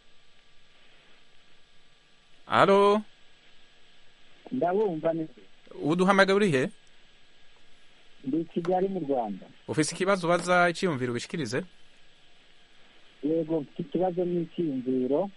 Allo, ndabumva neza. Uduhamagaye uri he? Ndi Kigali mu Rwanda. Ufise ikibazo baza icyumviro ubishikirize? Yego, ikibazo ni icyumviro.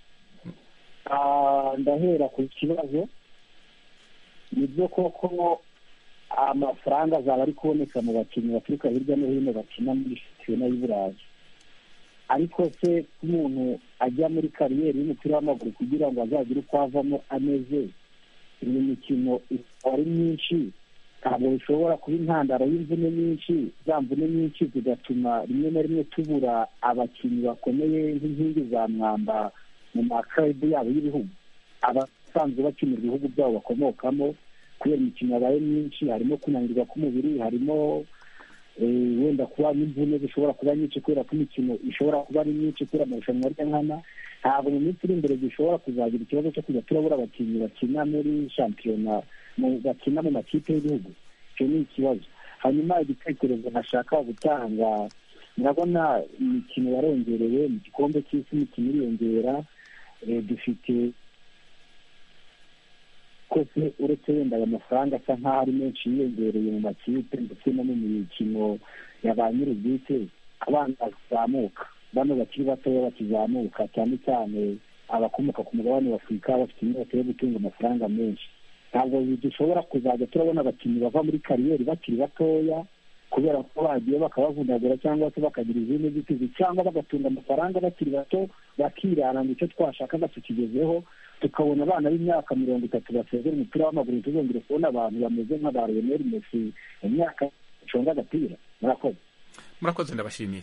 Ah, ndahera ku kibazo. Nibyo koko amafaranga azaba ari kuboneka mu bakinnyi baturuka hirya no hino bakina muri shampiyona y'Uburayi, ariko se umuntu ajya muri kariyeri y'umupira w'amaguru kugira ngo azagire uko avamo ameze, iyi mikino ari myinshi, ntabwo bishobora kuba intandaro y'imvune nyinshi, za mvune nyinshi zigatuma rimwe na rimwe tubura abakinnyi bakomeye nk'inkingi za mwamba mu maklabu yabo y'ibihugu, abasanzwe bakinira ibihugu byabo bakomokamo. Kubera imikino yabaye myinshi, harimo kunanirwa k'umubiri, harimo wenda kuba n'imvune zishobora kuba nyinshi kubera ko imikino ishobora kuba ari myinshi kubera amarushanwa arya nkana. Ntabwo mu minsi iri imbere dushobora kuzagira ikibazo cyo kujya turabura abakinnyi bakina muri shampiyona, bakina mu makipe y'ibihugu. Icyo ni ikibazo. Hanyuma igitekerezo ntashaka gutanga, murabona imikino yarongerewe mu gikombe cy'isi, imikino iriyongera, dufite kose uretse wenda aya mafaranga asa nk'aho ari menshi yiyongereye mu makipe ndetse no mu mikino ya ba nyir'ubwite, abana bazamuka, bano bakiri batoya bakizamuka cyane cyane abakomoka ku mugabane wa Afurika bafite inyota yo gutunga amafaranga menshi. Ntabwo dushobora kuzajya turabona abakinnyi bava muri kariyeri bakiri batoya kubera ko bagiye bakabavunagura cyangwa se bakagira izindi nzitizi cyangwa bagatunga amafaranga bakiri bato bakirana. Nicyo twashakaga tukigezeho, tukabona abana b'imyaka mirongo itatu basezera umupira w'amaguru, tuzongere kubona abantu bameze nk'aba Lionel Messi mu myaka icunga agapira. Murakoze. Murakoze, ndabashimiye.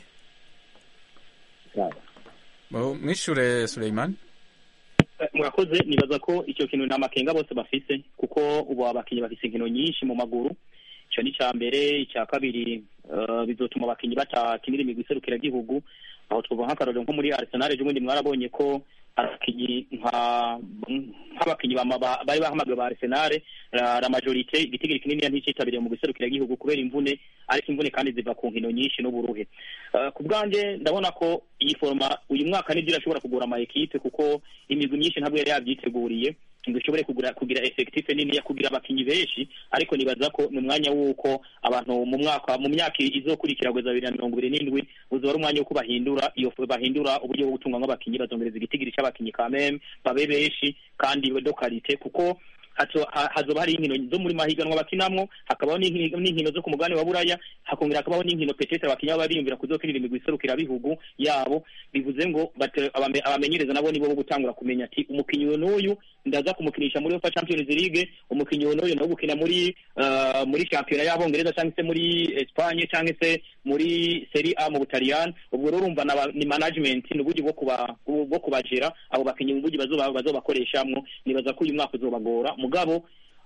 Mwishure Suleiman. Murakoze. Nibaza ko icyo kintu nta makenga bose bafise, kuko ubu abakinnyi bafise inkino nyinshi mu maguru. Icyo ni icya mbere. Icya kabiri, uh, bizotuma abakinnyi batakinira imigwi iserukiragihugu. Aho twavuga nk'akarorero nko muri Arsenal ejo bundi mwarabonye ko abakinnyi nk'abakinnyi bari bahamagawe ba Arsenal la majorite igitigiri kinini ntikitabiriye mu giserukiragihugu kubera imvune, ariko imvune kandi ziva ku nkino nyinshi n'uburuhe. Uh, ku bwanjye ndabona ko iyi forma uyu mwaka nibyo irashobora kugura ama equipe, kuko imigwi myinshi ntabwo yari yabyiteguriye ngo ishobore kugura kugira effective nini ya kugira abakinnyi benshi. Ariko nibaza ko ni umwanya w'uko abantu mu mwaka mu myaka izokurikira kugeza bibiri na mirongo ibiri n'indwi uzaba ari umwanya wo kubahindura iyo bahindura uburyo bwo gutunga nk'abakinnyi, bazongereza igitigiri cy'abakinnyi kameme babe benshi kandi do quality, kuko hazoba hari inkino zo muri mahiganwa bakinamwo, hakabaho n'inkino zo ku mugabane wa Buraya, hakongera hakabaho n'inkino petete abakinnyi baba bariyumvira kuzokinira imigwi iserukira bihugu yabo. Bivuze ngo abamenyereza nabo nibo bo gutangura kumenya ati umukinnyi we n'uyu ndaza kumukinisha muri UEFA Champions League, umukinnyi we n'uyu no gukina muri uh, muri championnat y'Abongereza cyangwa se muri Espagne cyangwa se muri Serie A mu Butaliyani. Ubwo rero urumva ni management n'uburyo bwo kuba bwo kubajera abo bakinnyi mu buryo bazoba bazobakoreshamwo. Nibaza ko uyu mwaka uzobagora mugabo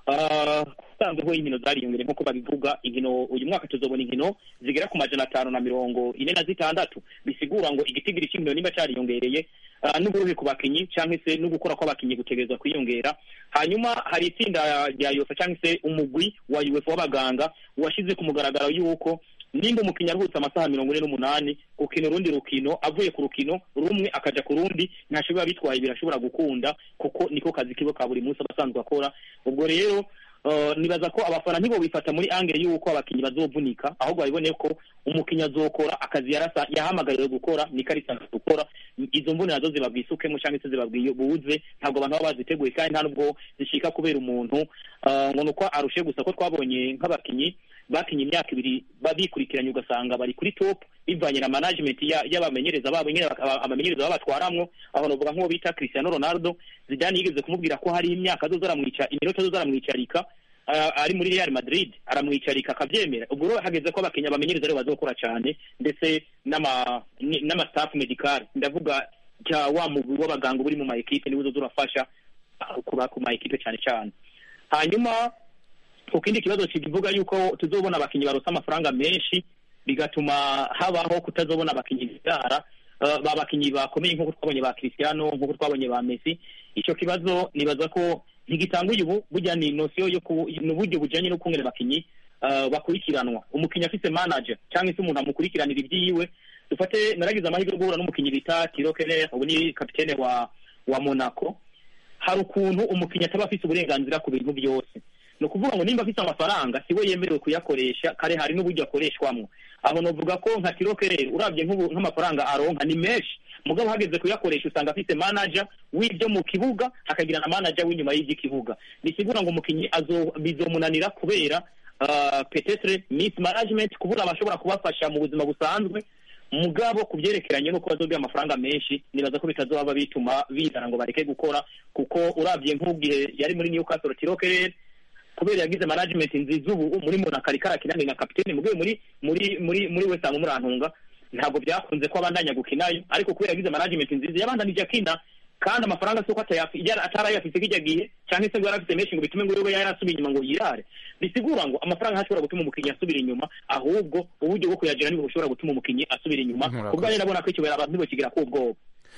usanzwe ho inkino zariyongere nk'uko babivuga. Inkino uyu mwaka tuzobona inkino zigera ku majana atanu na mirongo ine na zitandatu, bisigura ngo igitigiri cy'inkino niba cyariyongereye n'uburuhe ku bakinnyi cyangwa se no gukora kw'abakinnyi gutegerezwa kwiyongera. Hanyuma hari itsinda rya UEFA cyangwa se umugwi wa UEFA w'abaganga washize ku mugaragaro y'uko nimba umukinnyi aruhutse amasaha mirongo ine n'umunani gukina urundi rukino, avuye ku rukino rumwe akaja ku rundi, ntashobora bitwaye birashobora gukunda, kuko niko kazi kibo ka buri munsi abasanzwe akora. Ubwo rero uh, nibaza ko abafana ntibo bifata muri angle y'uko abakinnyi bazovunika, ahubwo babibone ko umukinnyi azokora akazi yarasa yahamagariwe gukora, ni karisa gukora. Izo mvune nazo zibabwisukemo cyangwa se zibabwiye buze, ntabwo abantu baba baziteguye kandi nta nubwo zishika kubera umuntu uh, ngo nuko arushe gusa. Ko twabonye nk'abakinnyi bakinye imyaka ibiri babikurikiranye ugasanga bari kuri top bivanye na management y'abamenyereza babo, nyine abamenyereza babatwaramwo. Aho novuga nk'uwo bita Cristiano Ronaldo, Zidane yigeze kumubwira ko hari imyaka azozaramwica iminota azozaramwicarika ari muri Real Madrid, aramwicarika akabyemera. Ubwo rero hageze ko abakinnyi abamenyereza rero bazokora cyane, ndetse n'ama n'ama staff medical, ndavuga cya wa mugwi w'abaganga buri mu ma equipe niwe uzorafasha kuba ku ma equipe cyane cyane. Hanyuma ukindi kibazo kivuga yuko tuzobona abakinnyi barosa amafaranga menshi, bigatuma habaho kutazobona abakinnyi bidara uh, babakinnyi bakomeye nk'uko twabonye ba Cristiano, nk'uko twabonye ba Messi. Icyo kibazo nibaza ko ntigitanguye ubu, burya ni notion yo n'uburyo bujanye no kungera abakinnyi uh, bakurikiranwa. Umukinnyi afite manager cyangwa se umuntu amukurikiranira ibyiwe. Dufate naragize amahirwe guhura n'umukinnyi bita Thilo Kehrer, ubu ni kapitene wa wa Monaco. Hari ukuntu umukinnyi ataba afite uburenganzira ku bintu byose, no kuvuga ngo nimba afite amafaranga siwe yemerewe kuyakoresha, kare hari n'uburyo akoreshwamwo. Aho novuga ko nka Thilo Kehrer uravye nk'amafaranga aronka ni menshi, mugabo hageze kuyakoresha usanga afite manager w'ibyo mu kibuga hakagira na manager w'inyuma y'ikibuga. Bisigura ngo umukinnyi azo bizomunanira kubera uh, peut-être mismanagement, kubura abashobora kubafasha mu buzima busanzwe. Mugabo kubyerekeranye no kuba zobya amafaranga menshi, nibaza ko bitazoba bituma bizana ngo bareke gukora, kuko uravye nk'ubwihe yari muri Newcastle Thilo Kehrer kubera yagize management nziza ubu muri Monaco karikara kinani na kapiteni mugiye muri muri muri muri West Ham murantunga, ntabwo byakunze ko abandanya gukinayo. Ariko kubera yagize management nziza yabandanije akina, kandi amafaranga soko atarayafise kijya gihe cyane se ngo yarafise menshi ngo bitume ngo yobe yarasubiye inyuma ngo yirare. Bisigura ngo amafaranga ntashobora gutuma umukinnyi asubira inyuma, ahubwo uburyo bwo kuyagira nibo bushobora gutuma umukinnyi asubira inyuma. Kubwo rero nabona ko icyo bera abantu bikigira ko ubwoba.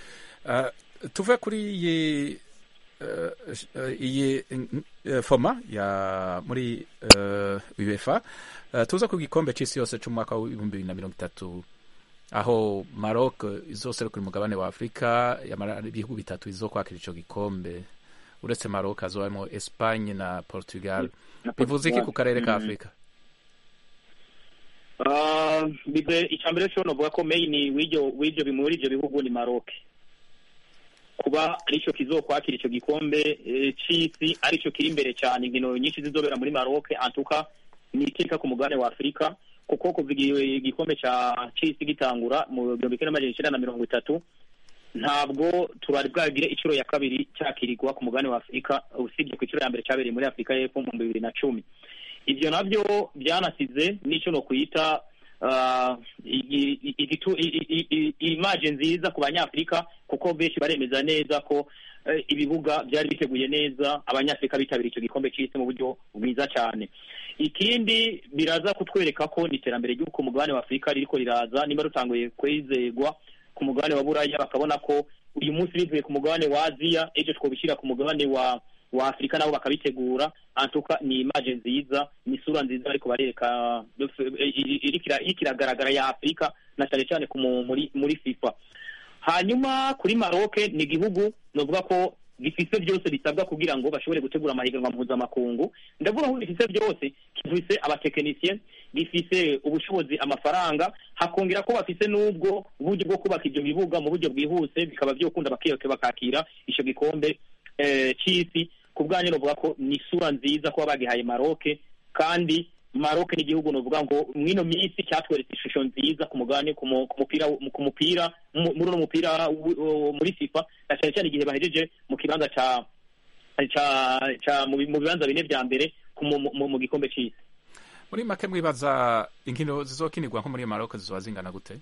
Uh, tuve kuri iyi uh, uh, iyi uh, forma ya muri uh, UEFA uh, tuza ku gikombe cy'isi yose cy'umwaka wa ibihumbi bibiri na mirongo itatu, aho Maroc izoserukira umugabane wa Afrika, ibihugu bitatu izokwakira ico gikombe. Uretse Maroc azobamo Espagne na Portugal. Bivuze iki ku karere ka Afrika? Uh, bibe icambere cyo no vuga ko main wijo wijo bimuri je bihugu ni Maroc. kuba arico kizokwakira ico gikombe eh, c'isi arico kiri imbere cyane. Inkino nyinshi zizobera muri Maroc antuka ni iteka ku mugabane wa Afrika, kuko kuva igikombe ca c'isi gitangura mu gihumbi kimwe n'amajana icenda na mirongo itatu ntabwo turari bwagire icuro ya kabiri cyakirirwa ku mugabane wa Afrika, usibye ku icuro ya mbere cyabereye muri Afrika y'Epfo mu bibiri na cumi. Ivyo navyo byanasize n'ico no kwita uh, image nziza ku banyafrika, kuko benshi baremeza neza ko uh, ibibuga byari biteguye neza, abanyafrika bitabira icyo gikombe cy'isi mu buryo bwiza cyane. Ikindi biraza kutwereka ko n'iterambere ry'uko mugabane wa Afrika ririko riraza, nimba rutanguye kwizegwa ku mugabane wa Buraya, bakabona ko uyu munsi bivuye ku mugabane wa Aziya, ejo twobishira ku mugabane wa wa Afrika nabo bakabitegura. Antuka ni image nziza, ni sura nziza ariko bareka irikira ikiragaragara ya Afrika na cyane cyane muri muri FIFA. Hanyuma kuri Maroc ni gihugu novuga ko gifise byose bisabwa kugira ngo bashobore gutegura amahiganwa mpuzamakungu. Ndavuga ngo gifise byose, gifise abatekinisiye, gifise ubushobozi, amafaranga, hakongera ko bafise n'ubwo uburyo bwo kubaka ibyo bibuga mu buryo bwihuse, bikaba byo kunda bakiyoke bakakira ico gikombe eh, c'isi. Kubwanyu novuga ko ni sura nziza ko bagihaye Maroc, kandi Maroc ni igihugu novuga ngo mwino minsi cyatweretse ishusho nziza ku mugane ku mupira ku mupira muri no mupira muri FIFA, cyane cyane igihe bahejeje mu kibanza ca ca ca mu bibanza bine vya mbere mu gikombe c'isi. Muri make mwibaza inkino zizokinirwa nko muri Maroc zizoba zingana gute?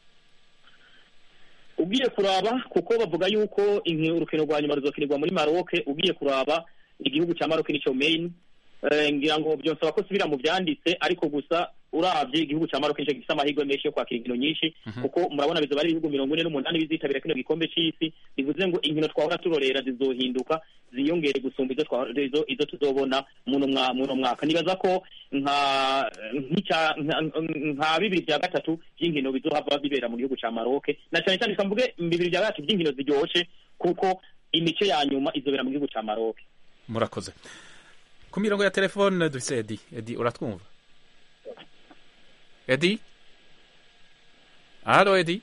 Ugiye kuraba kuko bavuga yuko urukino rwa nyuma ruzokinirwa muri Maroc, ugiye kuraba igihugu ca Maroc nico main, ngira ngo byonsaba ko subira mu byanditse, ariko gusa uravye igihugu ca Maroc nico gifite amahirwe menshi yo kwakira inkino nyinshi, kuko murabona bizo bari ibihugu mirongo ine n'umunani bizitabira kino gikombe c'isi. Bivuze ngo inkino twahora turorera zizohinduka, ziyongere gusumba izo twahora izo izo tuzobona muno mwa muno mwaka. Nibaza ko nka nka nka bibiri bya gatatu by'inkino bizohava bibera mu gihugu ca Maroc, na cyane cyane kamvuge bibiri bya gatatu by'inkino ziryoshe, kuko imice ya nyuma izobera mu gihugu ca Maroc. Murakoze. Ku mirongo ya telefone dufise Edi. Edi, uratwumva? Edi? Halo Edi?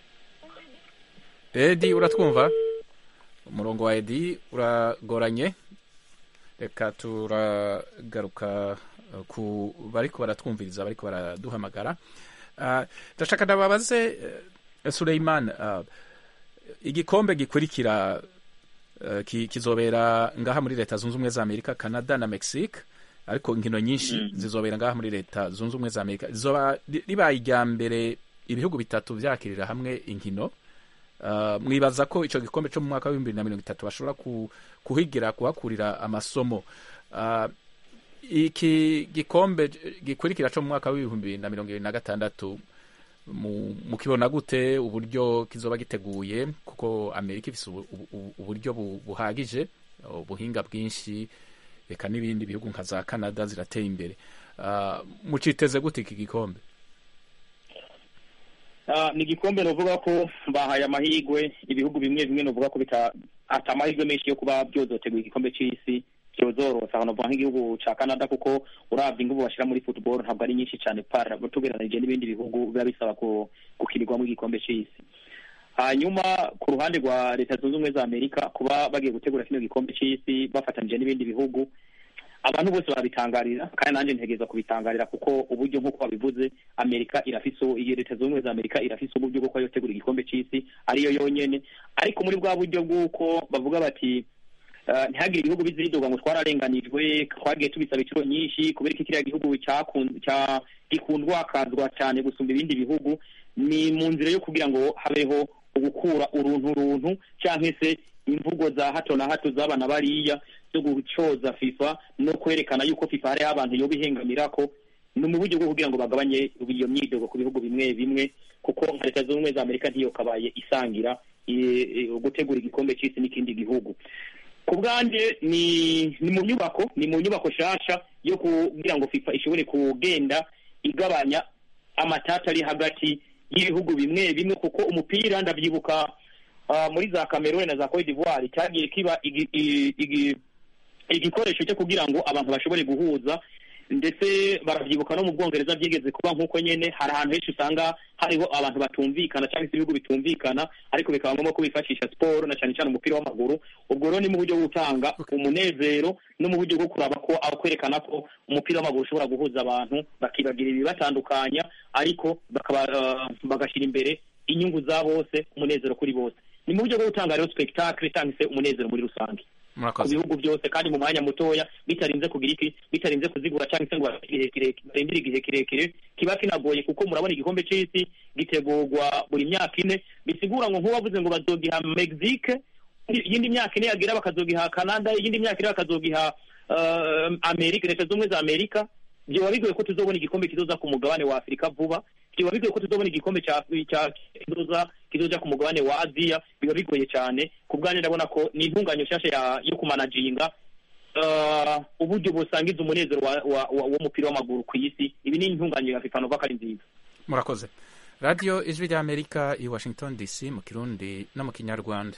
Edi, uratwumva? Umurongo wa Edi uragoranye. Reka turagaruka ku bariko baratwumviriza, bariko baraduhamagara. Uh, ndashaka ndababaze uh, Suleiman, uh, igikombe gikurikira Uh, kizobera ngaha muri Leta Zunze Ubumwe za Amerika, Canada na Mexique, ariko inkino nyinshi mm. zizobera ngaha muri Leta Zunze Ubumwe za Amerika. Zizoba ribaye irya mbere ibihugu bitatu vyakirira hamwe inkino. Uh, mwibaza ko ico gikombe cyo mu mwaka wa bibiri na mirongo itatu bashobora ku, kuhigira kuhakurira amasomo. Uh, iki gikombe gikurikira cyo mu mwaka wa bibiri na mirongo ibiri na gatandatu mu mukibona gute uburyo kizoba giteguye, kuko Amerika ifise uburyo buhagije, ubuhinga bwinshi, reka n'ibindi bihugu nka za Canada zirateye imbere. Uh, muciteze gute iki gikombe? Uh, ni gikombe novuga ko bahaye amahirwe ibihugu bimwe bimwe novuga ko bita atamahirwe menshi yo kuba byozotegura igikombe c'isi cyozorosa. Hano vuga nk'igihugu ca Canada, kuko uravye ingubu bashira muri football ntabwo ari nyinshi cyane para tugereranije n'ibindi bihugu biba bisaba ko gukinirwa mu gikombe c'isi. Hanyuma ku ruhande rwa Leta Zunze Ubumwe za Amerika, kuba bagiye gutegura kino gikombe c'isi bafatanije n'ibindi bihugu, abantu bose babitangarira, kandi nanje ntegeza kubitangarira, kuko uburyo nk'uko babivuze Amerika irafise, iyo Leta Zunze Ubumwe za Amerika irafise uburyo bwo kwayotegura igikombe c'isi ariyo yonyene. Ariko muri bwa buryo bw'uko bavuga bati Uh, ntihagire ibihugu bizidoga ngo twararenganijwe, twagiye tubisaba inshuro nyinshi kubera iki kiriya gihugu cya gikundwa kazwa cyane gusumba ibindi bihugu, ni mu nzira yo kugira ngo habeho ugukura uruntu runtu cyangwa se imvugo za hato na hato z'abana bariya zo gucoza FIFA no kwerekana yuko FIFA hari abantu yo bihengamirako, no mu buryo bwo kugira ngo bagabanye iyo myidogo ku bihugu bimwe bimwe, kuko Leta Zunze Ubumwe za Amerika ntiyo kabaye isangira gutegura igikombe cy'isi n'ikindi gihugu. Kubwanje ni ni mu nyubako ni mu nyubako shasha yo kugira ngo FIFA ishobore kugenda igabanya amatata ari hagati y'ibihugu bimwe bimwe, kuko umupira ndavyibuka uh, muri za Cameroon na za Cote d'Ivoire cyagiye kiba igikoresho cyo kugira ngo abantu bashobore guhuza ndetse baravyibuka no mu Bwongereza byigeze kuba nk'uko nyene hari ahantu henshi usanga hariho abantu batumvikana cyangwa se ibihugu bitumvikana ariko bikaba ngombwa ko bifashisha siporo na cyane cyane umupira w'amaguru. Ubwo rero ni mu buryo bwo gutanga umunezero no mu buryo bwo kuraba ko aho kwerekana ko umupira w'amaguru ushobora guhuza abantu bakibagira ibibatandukanya ariko bakaba uh, bagashyira imbere inyungu za bose, umunezero kuri bose. Ni mu buryo bwo gutanga rero spectacle cyangwa se umunezero muri rusange ku bihugu byose kandi mu mwanya mutoya bitarinze kugira iki bitarinze kuzigura cyangwa se ngo barindire igihe kirekire kiba kinagoye kuko murabona igikombe cy'isi gitegurwa buri myaka ine, bisigura ngo nk'ubavuze ngo bazogiha Mexique, yindi myaka ine yagira bakazogiha Canada, yindi myaka ine bakazogiha uh, Amerika, leta z'ubumwe za Amerika. Byoba bigoye ko tuzobona igikombe kizoza ku mugabane wa Afrika vuba, byoba bigoye ko tuzobona igikombe cya cya kizoza kizoja ku mugabane wa Aziya, biba bigoye cyane. Ku bwanjye ndabona ko ni intunganyo nshasha ya yo kumanaginga uh, uburyo busangiza umunezero w'umupira w'amaguru ku isi. Ibi ni intunganyo ya FIFA Nova kari nziza. Murakoze. Radio Ijwi rya Amerika i Washington D C mu Kirundi no mu Kinyarwanda.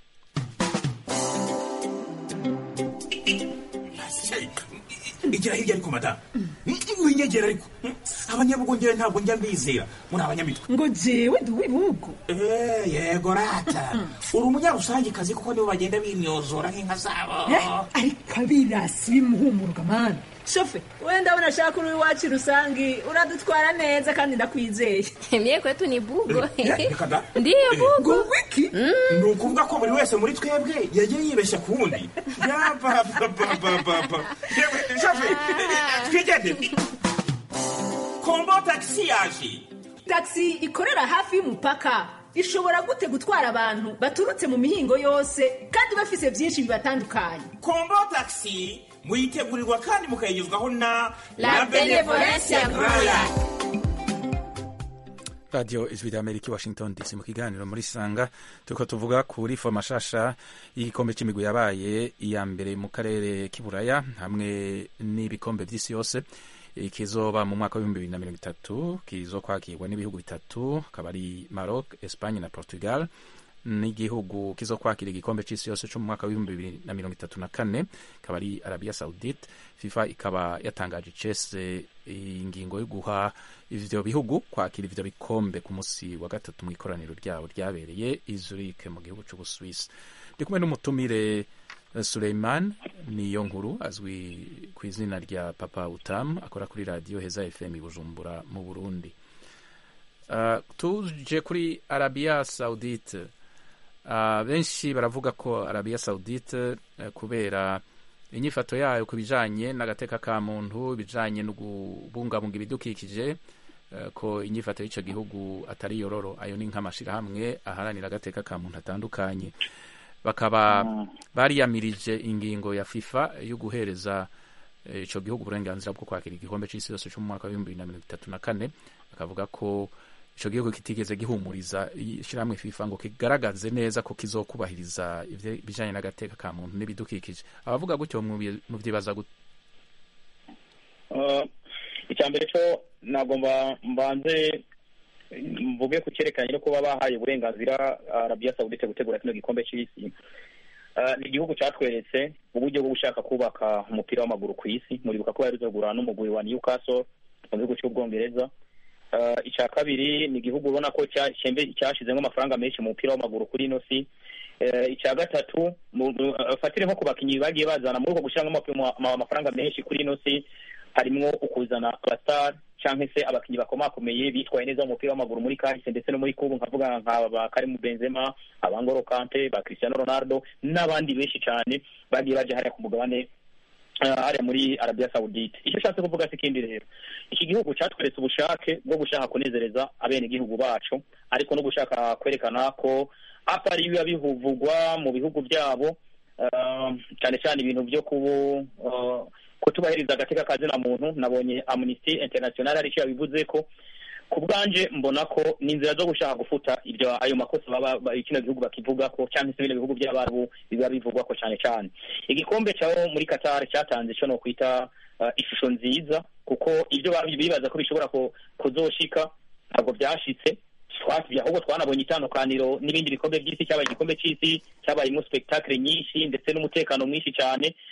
Igira hirya ariko mata winyegera ariko abanyabugongera ntabwo njya mbizera muri abanyamitwe ngo jewe duwibugo eh yego rata uri umunyarusangi kazi kuko nibo bagenda bimyozora nk'inka zabo ariko abirasi bimuhumuruka mana shofe wenda abona shaka uri wacu rusangi uradutwara neza kandi ndakwizeye mie kwetu ni bugo ndiyo bugo wiki ni ukuvuga ko buri wese muri twebwe yagiye yibeshya ku wundi yapapapapapa shofe twigende kombo taxi yaje taxi ikorera hafi y'umupaka ishobora gute gutwara abantu baturutse mu mihingo yose kandi bafise byinshi bibatandukanye. Kombo taxi muyitegurirwa kandi mukayigezwaho na La Benevolencia Royal. Radio Ijwi rya Amerika Washington D C mu kiganiro muri Sanga tuko tuvuga kuri forma shasha y'igikombe cy'imigwi yabaye iya mbere mu karere k'Iburaya hamwe n'ibikombe by'isi yose kizoba mu mwaka w'ibihumbi bibiri na mirongo itatu kizo kwakirwa n'ibihugu bitatu akaba ari Maroc, Espagne na Portugal. N'igihugu kizo kwakira igikombe cy'isi yose cyo mu mwaka w'ibihumbi bibiri na mirongo itatu na kane akaba ari Arabia Saudite. FIFA ikaba yatangaje cese ingingo yo guha ivyo bihugu kwakira ivyo bikombe ku munsi wa gatatu mu ikoraniro ryabo ryabereye i Zurich mu gihugu cy'u Swiss. Ndi kumwe n'umutumire Suleiman niyo nkuru azwi ku izina rya Papa Utam akora kuri radio Heza F M Bujumbura mu Burundi. Uh, tuje kuri Arabia Saudite. Uh, benshi baravuga ko Arabia Saudite uh, kubera inyifato yayo kubijanye n'agateka ka muntu bijanye no kubungabunga ibidukikije uh, ko inyifato y'ico gihugu atari yororo ayo ni nk'amashira hamwe aharanira agateka ka muntu atandukanye bakaba bariyamirije ingingo ya FIFA yo guhereza ico gihugu uburenganzira bwo kwakira igikombe c'isi yose cyo mu mwaka wa bibiri na mirongo itatu na kane bakavuga ko ico gihugu kitigeze gihumuriza ishiramwe FIFA ngo kigaragaze neza ko kizokubahiriza ivyo bijanye n'agateka ka muntu n'ibidukikije. Abavuga gutyo mu byibaza gute? Uh, icyambere cyo nagomba mbanze mvuge ku cyerekanye no kuba bahaye uburenganzira Arabia Saudite gutegura kino gikombe cy'isi. Uh, ni igihugu cyatweretse uburyo bwo gushaka kubaka umupira w'amaguru ku isi. Muribuka ko yaruze gura n'umugwi wa Newcastle mu gihugu cy'Ubwongereza. Uh, icya kabiri ni igihugu ubona ko cyashizemo amafaranga menshi mu mupira w'amaguru kuri ino si. Uh, icya gatatu afatire nko ku bakinnyi bagiye bazana muri uko gushyiramo amafaranga menshi kuri ino si harimo ukuzana abastar cyangwa se abakinnyi bakomakomeye bitwaye neza mu mupira w'amaguru muri kahise ndetse no muri kubu nkavuga nka ba Karim Benzema, abangoro Kante, ba Cristiano Ronaldo n'abandi benshi cyane bagiye baje hariya ku mugabane hariya muri Arabia Saudite. Icyo nshatse kuvuga si kindi rero, iki gihugu cyatweretse ubushake bwo gushaka kunezereza abene igihugu bacu ariko no gushaka kwerekana ko apari biba bihuvugwa mu bihugu byabo cyane cyane ibintu byo kubu kutubahiriza agateka kazina muntu. Nabonye Amnesty International ari cyo yabivuze ko ku bwanje mbona ko ni inzira zo gushaka gufuta ibyo ayo makosa baba ikino gihugu bakivuga ko cyangwa se ibindi bihugu by'abarabu biba bivugwa ko cyane cyane. Igikombe cyaho muri Qatar cyatanze cyo no kwita uh, ishusho nziza kuko ibyo bibaza ko bishobora kuzoshika ntabwo byashitse. Twasibye ahubwo twanabonye itandukaniro n'ibindi bikombe by'isi cyabaye igikombe cy'isi cyabaye mu spectacle nyinshi ndetse n'umutekano mwinshi cyane.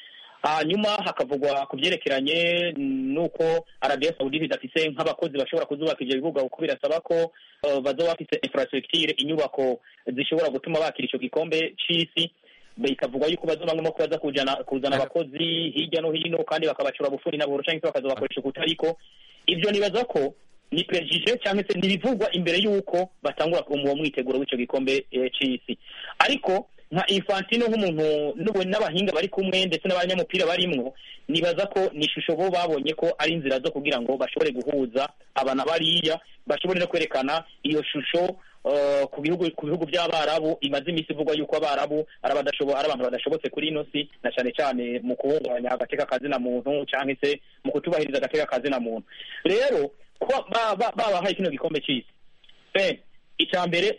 hanyuma hakavugwa ku byerekeranye n'uko Arabia Saudite idafise nk'abakozi bashobora kuzubaka ivyo bibuga kuko birasaba ko uh, bazoba bafise infrastructure inyubako zishobora gutuma bakira ico gikombe c'isi. Bikavugwa yuko bazobamwe ko baza kujana kuzana abakozi hirya no hino kandi bakabacura bufuri nabo canke bakazobakoresha kutariko. Ivyo nibaza ko ni prejije cyangwa se nibivugwa imbere yuko batangura uwo mwiteguro w'ico gikombe e, c'isi. Ariko nka Infantino nk'umuntu n'ubu n'abahinga bari kumwe ndetse n'abanyamupira barimwo, nibaza ko ni ishusho bo babonye ko ari inzira zo kugira ngo bashobore guhuza abana bariya, bashobore no kwerekana iyo shusho uh, ku bihugu ku bihugu by'abarabu imaze imisi ivugwa yuko abarabu ari abadashoboye ari abantu badashobotse kuri ino si, na cyane cyane mu kuhungabanya agateka kazi na muntu cyangwa se mu kutubahiriza agateka kazi na muntu. Rero ko babahaye kino gikombe cy'isi, eh icyambere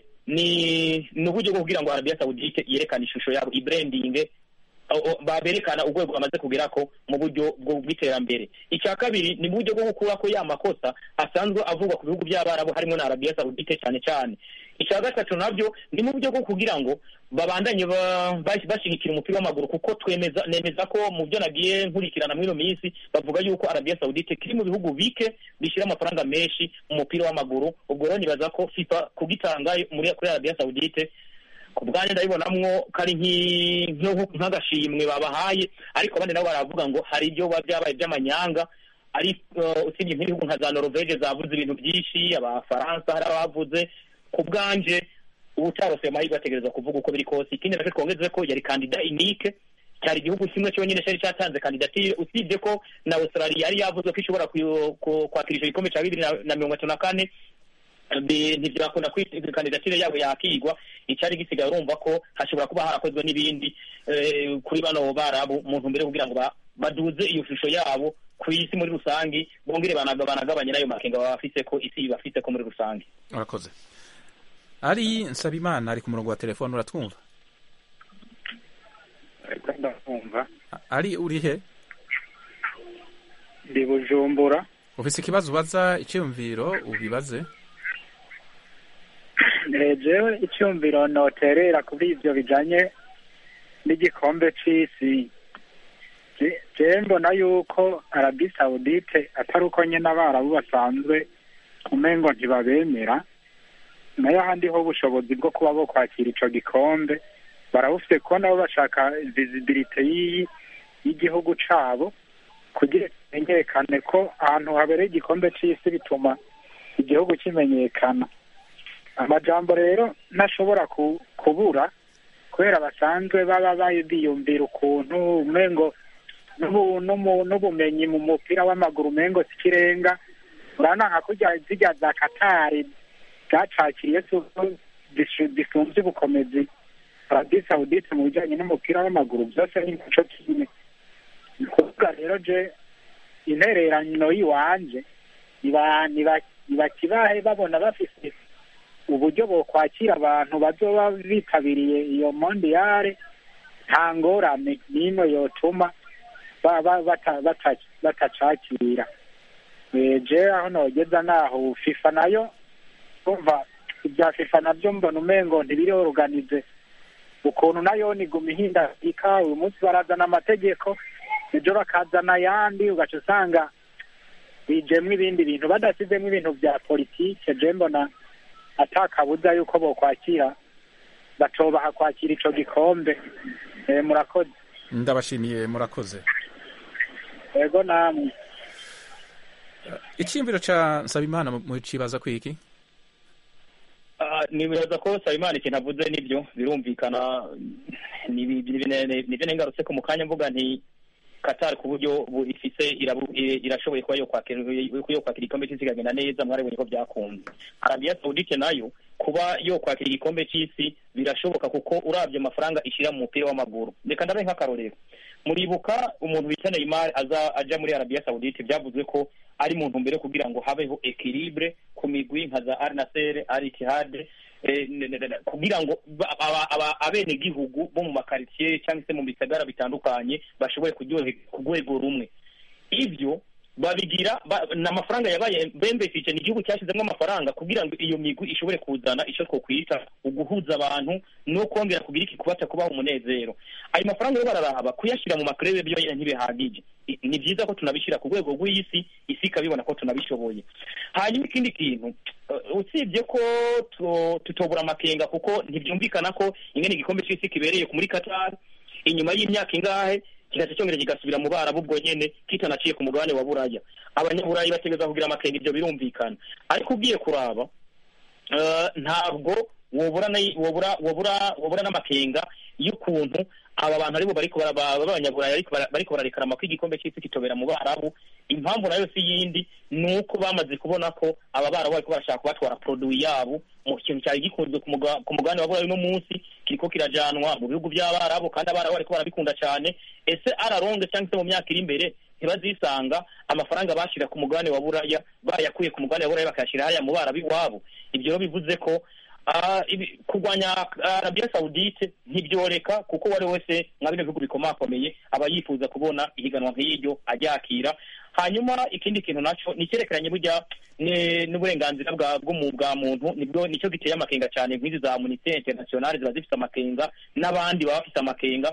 ni nuburyo bwo kugira ngo Arabia Saudite yerekane ishusho yabo, ibranding baberekana urwego bamaze kugera ko mu buryo bwo bw'iterambere. Icya kabiri ni mu buryo bwo gukura ko ya makosa asanzwe avugwa ku bihugu by'abarabu harimo na Arabia Saudite cyane cyane. Icya gatatu nabyo ni mu buryo bwo kugira ngo babandanye bashigikira umupira w'amaguru, kuko twemeza nemeza ko mu byo nagiye nkurikirana muri no minsi bavuga yuko Arabia Saudite kiri mu bihugu bike bishira amafaranga menshi mu mupira w'amaguru. Ubwo rero nibaza ko FIFA kugitanga muri kuri Arabia Saudite ku bwanjye ndabibonamwo kari nk'agashimwe babahaye, ariko abandi nabo baravuga ngo hari ibyo byabaye by'amanyanga. Ari usibye nk'ibihugu nka za Norvege zavuze ibintu byinshi, abafaransa hari abavuze. Ku bwanje ubutarose amahirwe ategereza kuvuga uko biri kose. Ikindi nacyo twongeze ko yari kandida unique, cyari igihugu kimwe cyonyine cyari cyatanze kandidatire, usibye ko na Australia yari yavuze ko ishobora kwakirisha igikombe cya bibiri na mirongo itatu na kane. Ntibyakunda kwitega kandidatire yabo yakigwa. Icyari gisigaye urumva ko hashobora kuba harakozwe n'ibindi kuri bano barabu muntu mbere kugira ngo baduze iyo shusho yabo ku isi muri rusangi, bongere banagabanye nayo makenga bafise ko isi bafise ko muri rusangi. Urakoze. Ari Nsabimana ari ku murongo wa telefone, uratwumva? Ndumva. Ari uri he? Ndi Bujumbura. Ufise ikibazo ubaza icyumviro ubibaze? Jewe icyumviro noterera kuri ivyo bijanye n'igikombe c'isi. Je mbona yuko Arabia Saudite atari uko nyene abarabu basanzwe umengo ntibabemera, nayo handi ho ubushobozi bwo kuba bo kwakira ico gikombe barabufite, ko nabo bashaka visibility y'igihugu cabo kugira menyekane ko ahantu habereye igikombe c'isi bituma igihugu kimenyekana. Amajambo rero ntashobora kubura kubera basanzwe baba biyumvira ukuntu umengo n'ubumenyi mu mupira w'amaguru umengo sikirenga. Urana nka kurya zirya za Katari zacakiriye zisumvye ubukomezi Arabia Saudite mu bijanye n'umupira w'amaguru, byose ni ico kimwe. Kuvuga rero je intererano yiwanje nibakibahe babona bafise uburyo bwo kwakira abantu bazoba bitabiriye iyo mondiale, nta ngorane n'imwe yotuma batacakira. Je aho nogeza naho FIFA nayo umva ibya FIFA nabyo mbona umengo ntibiriorganize ukuntu nayo niguma ihindagurika. Uyu munsi barazana amategeko, ejo bakazana yandi, ugaca usanga bijemwo ibindi bintu badasizemwo ibintu vya politike. Je mbona atakabuza yuko bo kwakira batobaha kwakira ico gikombe. E, murakoze. Ndabashimiye, murakoze. Ego namwe. Icyumviro ca Nsabimana mu cibaza kwiki? Ah, nibaza ko Nsabimana ikintu avuze nibyo birumvikana. Nibyo nengarutse ko mu kanya mvuga nti Qatar ku buryo ifise irashoboye kuba yo kwakira yo kwakira igikombe cy'isi kagenda neza, mwarabonye ko byakunze. Arabia Saudite nayo kuba yo kwakira igikombe cy'isi birashoboka kuko uravye amafaranga ishira mu mupira w'amaguru. Reka ndabe nk'akarorero, muribuka umuntu bita Neymar aza aja muri Arabia Saudite, byavuzwe ko ari muntu mbere kugira ngo habeho equilibre ku migwi nka za Al Nassr, Al Ittihad, kugira ngo abene gihugu bo mu makaritier cyangwa se mu bisagara bitandukanye bashobore kuryohe ku rwego rumwe. Ivyo babigira n'amafaranga yabaye bembefije ni igihugu cyashizemo amafaranga kugira ngo iyo migwi ishobore kuzana icyo two kwita uguhuza abantu no kongera kugira iki kubata kubaho umunezero. Ayo mafaranga yo bararaba kuyashira mu makrebe byo nyine ntibihagije. Ni byiza ko tunabishira ku rwego rw'isi isi kabibona ko tunabishoboye. Hanyuma ikindi kintu usibye ko tutobura amakenga kuko ntibyumvikana ko ingene igikombe cy'isi kibereye muri Qatar inyuma y'imyaka ingahe kigace cyongera kigasubira mu Barabu ubwo nyene kitanaciye ku mugabane wa Buraya. Abanyaburayi bategeza kugira amakenga, ibyo birumvikana, ariko ugiye kuraba uh, ntabwo wobura wobura wobura wobura n'amakenga y'ukuntu aba bantu aribo bariko abanyaburayi ariko bariko bararekarama ko igikombe cy'isi kitobera mu Barabu. Impamvu nayo si yindi nuko bamaze kubona ko aba Barabu bariko barashaka kubatwara produit yabo mu kintu cyari gikunzwe ku mugabane wa Buraya no munsi kiriko kirajanwa mu bihugu by'Abarabu, kandi Abarabu bariko barabikunda cyane. Ese araronge cyangwa se mu myaka iri imbere ntibazisanga amafaranga bashira ku mugabane wa Buraya bayakuye ku mugabane wa Buraya bakayashira haya mu Barabu iwabo? Ibyo bivuze ko Uh, kurwanya Arabia Saudite ntibyoreka kuko wari wese nka bino bihugu bikomakomeye aba yifuza kubona ihiganwa nk'iryo aryakira. Hanyuma ikindi kintu naco nicyerekeranye burya n'uburenganzira bwa bwa muntu, nibwo nicyo giteye amakenga cyane. Nk'izi za Amnesty International ziba zifite amakenga n'abandi baba bafite amakenga,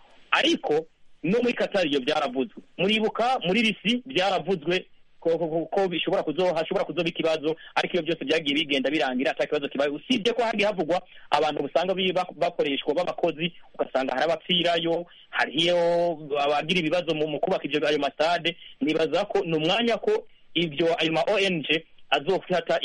ariko no muri Qatar iyo byaravuzwe, muribuka muri Risi byaravuzwe ko bishobora kuzo hashobora kuzoba ikibazo, ariko iyo byose byagiye bigenda birangira ata kibazo kibaye. Usibye ko hagiye havugwa abantu busanga bakoreshwa b'abakozi, ugasanga hari abapfirayo, hariyo abagira ibibazo mu kubaka ibyo ayo masade. Nibaza ko n'umwanya ko ibyo ayo ma O N G azofata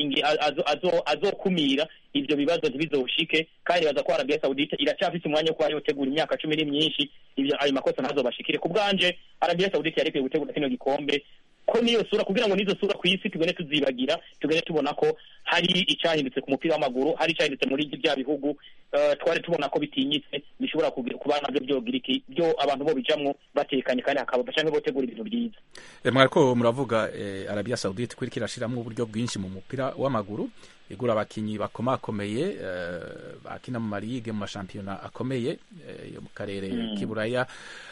azokumira ibyo bibazo ntibizoshike, kandi baza ko Arabia Saudite iracyafite umwanya ko ayotegura imyaka cumi n'imyinshi ibyo ayo makosa ntazobashikire. Ku bwanje Arabia Saudite yareke gutegura kino gikombe ko niyo sura kugira ngo nizo sura ku isi tugene tuzibagira, tugene tubona ko hari icyahindutse ku mupira w'amaguru, hari icyahindutse muri bya bihugu uh, twari tubona ko bitinyitse bishobora kubana byo byogira iki byo abantu bo bijamwo batekanye kandi hakaba cyangwa botegura ibintu byiza. E, mwariko muravuga eh, Arabia Saudite kwiri kirashiramo uburyo bwinshi mu mupira w'amaguru, igura abakinyi bakomakomeye uh, bakina mu marigue mu mashampiyona akomeye yo uh, mu karere mm. k'Iburaya.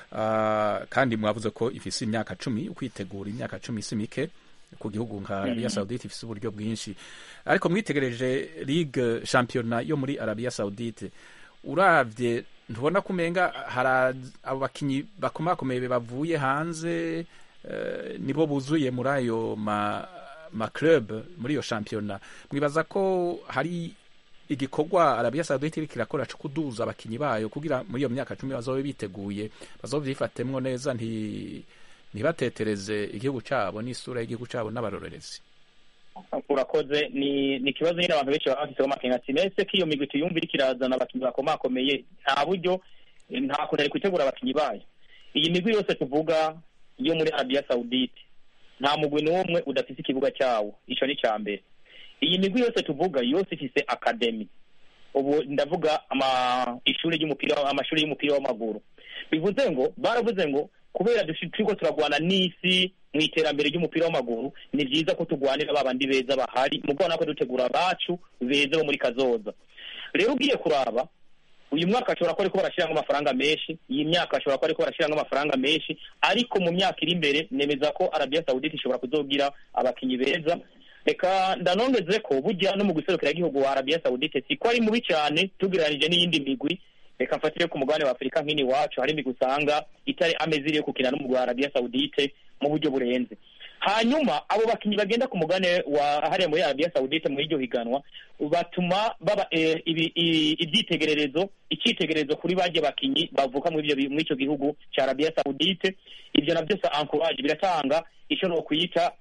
Uh, kandi mwavuze ko ifise imyaka cumi ukwitegura imyaka cumi simike ku gihugu nka Arabia mm. Saudite ifise uburyo bwinshi, ariko mwitegereje Ligue Championnat yo muri Arabia Saudite uravye ntubona kumenga hari abo bakinyi bakomakomeye bavuye hanze uh, nibo buzuye muri ayo ma, ma club muri yo championnat. Mwibaza ko hari igikorwa Arabia Saudite kirakora cyo kuduza abakinyi bayo kugira muri iyo myaka cumi bazobe biteguye bazovyifatemwo neza nti ntibatetereze igihugu cyabo n'isura y'igihugu cyabo n'abarorerezi? Urakoze, ni ni kibazo nyine abantu benshi bafite amakenga ati nese ko iyo migwi tuyumvira kirazana abakinyi bakomakomeye nta buryo nta kuntu ari kwitegura abakinyi bayo. Iyi migwi yose tuvuga yo muri Arabia Saudite nta mugwi n'umwe udafite ikibuga cyawo, ico ni cyambere. Iyi migwi yose tuvuga yose ifise academy, ubu ndavuga ama ishuri y'umupira amashuri y'umupira w'amaguru. Bivuze ngo baravuze ngo kubera dushitiko turagwana n'isi mu iterambere ry'umupira w'amaguru, ni byiza ko tugwanira babandi beza bahari mu bwana ko dutegura abacu beza bo muri kazoza. Rero ugiye kuraba uyu mwaka ashobora ko ariko barashiranga amafaranga menshi, iyi myaka ashobora ko ariko barashiranga amafaranga menshi, ariko mu myaka iri imbere nemeza ko Arabia Saudite ishobora kuzogira abakinyi beza. Reka ndanongeze ko burya no mu guserukira igihugu wa Arabia Saudite si ko ari mubi cyane tugiranije n'iyindi migwi. Reka mfatire ku mugabane wa Afrika nk'ini wacu hari imigwi usanga itari ameziriye kukina no mu Arabia Saudite mu buryo burenze. Hanyuma abo bakinyi bagenda ku mugabane wa hariya muri Arabia Saudite mu iryo higanwa batuma baba e, ibyitegererezo icyitegererezo kuri baje bakinyi bavuka muri ibyo muri icyo gihugu cya Arabia Saudite. Ibyo nabyo sa encourage biratanga icyo no kuyita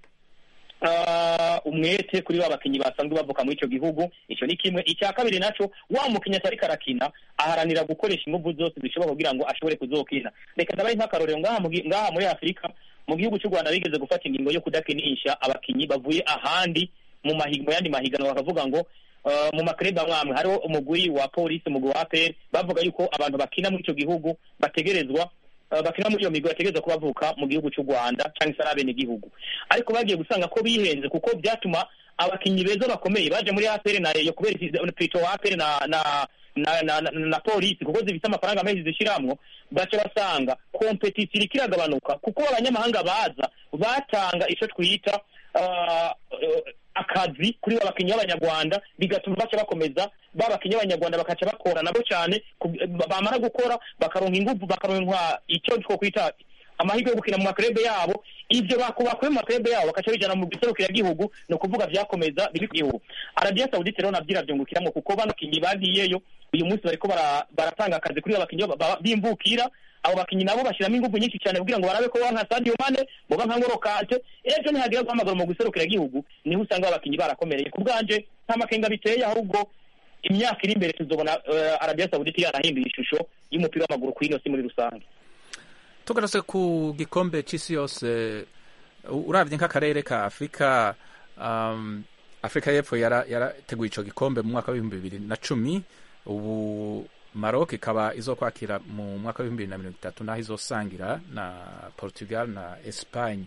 Uh, umwete kuri babakinyi basanzwe bavuka muri ico gihugu. Ico ni kimwe. Icya kabiri naco wa mukinyi atari karakina aharanira gukoresha ingufu zose zishobora kugira ngo ashobore kuzokina. Reka ndabaye nk'akarorero ngaha ngaha muri Afrika mu gihugu cy'u Rwanda bigeze gufata ingingo yo kudakinisha abakinyi bavuye ahandi mu mahigo yandi mahiganwa, bakavuga ngo uh, mu makreba mwamwe hariho umugwi wa police umugwi wa A P R bavuga yuko abantu bakina muri ico gihugu bategerezwa Uh, bakina muri iyo migo yategeza kubavuka mu gihugu cy'u Rwanda cyangwa se abene gihugu, ariko bagiye gusanga ko bihenze kuko byatuma abakinyi beza bakomeye baje muri A P R na yo kubera Pito A P R na na na na, na, na polisi kuko zifite amafaranga menshi zishiramwo baca basanga competition iriko iragabanuka kuko abanyamahanga baza batanga ico twita uh, uh, akazi kuri abakinyi b'abanyarwanda bigatuma baca bakomeza babakinyi b'abanyarwanda bakaca bakora nabo cyane bamara gukora bakaronka ingufu bakaronka icyo two kwita amahirwe yo gukina mu makrebe yabo ivyo bakubakuye mu makrebe yabo bakaca bijana mu giserukira gihugu no kuvuga vyakomeza biri gihugu Arabia Saudite rero navyira vyungukiramo kuko banakinyi bagiyeyo uyu munsi bariko baratanga akazi kuri abakinyi bimvukira abo bakinyi nabo bashiramo ingufu nyinshi cyane kugira ngo barabe ko banka Sadio Mane bo banka Ngolo Kante ejo nihagira guhamagara mu guserukira gihugu niho usanga abakinyi barakomereye ku bwanje nta makenga biteye ahubwo imyaka iri imbere tuzobona uh, Arabia Saudite yarahinduye ishusho y'umupira w'amaguru ku ino si muri rusange. Tugarutse ku gikombe c'isi yose uravye nk'akarere ka Afrika, um, Afrika y'Epfo yarateguye ico gikombe mu mwaka w'ibihumbi bibiri na cumi, ubu Maroc ikaba izokwakira mu mwaka w'ibihumbi bibiri na mirongo itatu naho izosangira na Portugal na Espagne.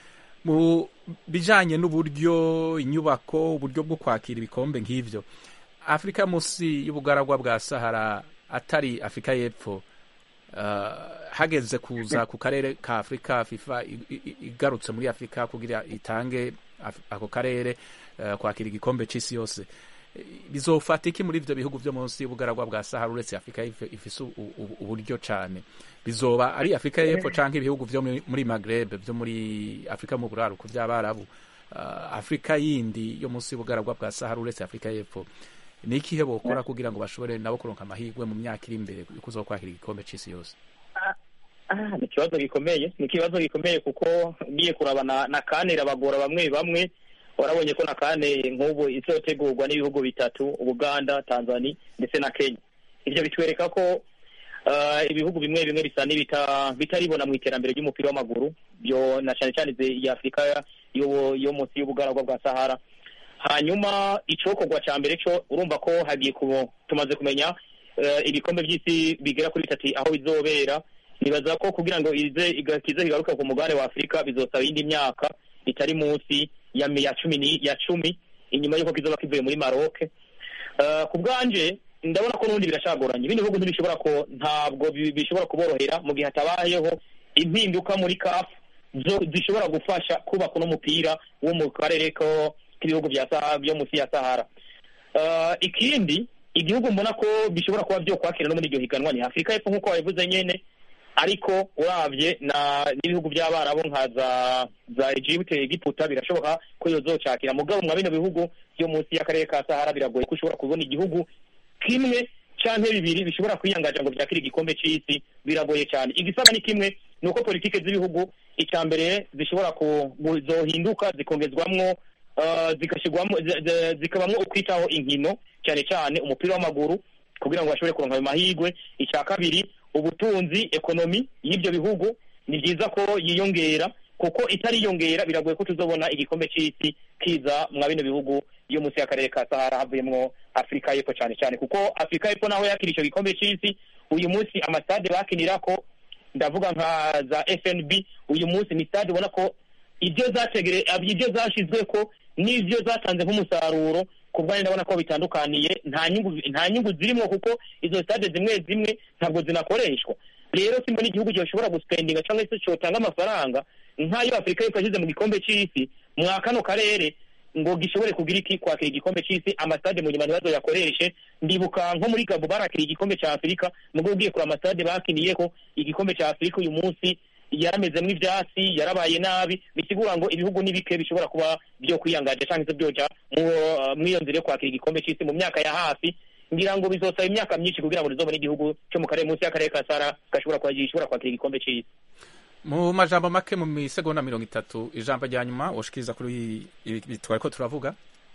Mu bijanye n'uburyo inyubako uburyo bwo kwakira ibikombe nk'ivyo Afrika musi y'ubugaragwa bwa Sahara atari Afrika y'Epfo, uh, hageze kuza ku karere ka Afrika FIFA igarutse muri Afrika kugira itange ako karere uh, kwakira igikombe c'isi yose, bizofata iki muri ivyo bihugu vyo munsi y'ubugaragwa bwa Sahara uretse Afrika ifise uburyo cane? Bizoba ari Afrika y'Epfo canke ibihugu vyo muri Maghreb vyo muri Afrika mu buraruko vy'Abarabu, uh, Afrika yindi yo munsi y'ubugaragwa bwa Sahara uretse Afrika y'Epfo ni ikihe bokora kugira ngo bashobore nabo kuronka amahirwe mu myaka iri imbere kuzokwakira igikombe c'isi yose? Ah, ni ikibazo gikomeye, ni ikibazo gikomeye kuko ngiye kurabana na kanera bagora bamwe bamwe. Warabonye ko na kane nk'ubu izotegurwa n'ibihugu bitatu, Uganda, Tanzania ndetse na Kenya. Ivyo bitwereka ko uh, ibihugu bimwe bimwe bisa n'ibita bitaribona mu iterambere ry'umupira w'amaguru byo na cyane cyane ya Afrika yo yo munsi y'ubugaragwa bwa Sahara. Hanyuma icokorwa ca mbere cyo urumva ko hagiye kubo tumaze kumenya uh, ibikombe by'isi bigera kuri bitatu aho bizobera. Nibaza ko kugira ngo ize igakize igaruka ku mugare wa Afrika bizosaba indi myaka itari munsi ya ya cumi ni ya cumi inyuma yuko kizoba kivuye muri Maroc. Uh, ku bwanje ndabona ko n'ubundi birashagoranye, ibindi bihugu ntibishobora ko ntabwo bishobora kuborohera mu gihe hatabayeho impinduka muri C A F zo zishobora gufasha kubaka n'umupira wo mu karere ko k'ibihugu bya Sahara byo munsi ya Sahara. Uh, ikindi igihugu mbona ko bishobora kuba byo kwakira no muri iryo higanwa ni Afrika y'Epfo nkuko wabivuze nyene, ariko uravye na n'ibihugu by'Abarabu nka za za Egypt, Egiputa birashoboka ko yozocakira, mugabo mwa bino bihugu byo munsi y'akarere ka Sahara biragoye ko ushobora kubona igihugu kimwe canke bibiri bishobora kwiyangaje ngo byakira igikombe c'isi, biragoye cyane. Igisaba ni kimwe nuko politike z'ibihugu icambere zishobora kuzohinduka zikongezwamwo uh, zikashigwamo zikabamwo ukwitaho inkino cyane cyane umupira w'amaguru kugira ngo bashobore kuronka ayo mahirwe. Icya kabiri ubutunzi ekonomi y'ibyo bihugu ni byiza ko yiyongera, kuko itari yongera biragoye ko tuzobona igikombe c'isi kiza mwa bino bihugu yo munsi y'akarere ka Sahara havuyemwo Afrika y'Epfo cyane cyane, kuko Afrika y'Epfo naho yakira ico gikombe c'isi uyu munsi amastade bakinirako ndavuga nka za F N B uyu munsi ni stade ubona ko ibyo zategere ibyo zashizwe ko n'ivyo zatanze nk'umusaruro kubwa ndabona ko bitandukaniye, nta nyungu nta nyungu zirimo kuko izo stade zimwe zimwe ntabwo zinakoreshwa. Rero simba n'igihugu gishobora guspendinga cyangwa se cyotanga amafaranga nk'ayo Afrika y'Epfo mu gikombe c'isi mwaka no karere ngo gishobore kugira iki kwakira igikombe c'isi amastade mu nyuma bazo yakoreshe. Ndibuka nko muri Gabo barakira igikombe ca Afrika mugo ugiye kuri amastade bakiniye ko igikombe ca Afrika uyu munsi yaramezemwe ivyatsi yarabaye nabi, bisigura ngo ibihugu nibike bishobora kuba byo kwiyangaje cyangwa se byoja mu iyo nzira yo kwakira igikombe c'isi mu myaka ya hafi. Ngira ngo bizosaba imyaka myinshi kugira ngo rizobone igihugu cyo mu karere munsi y'akarere ka Sahara gashobora kwagishobora kwakira igikombe c'isi. Mu majambo make mu misegonda mirongo itatu ijambo rya nyuma woshikiriza kuri bitware ko turavuga.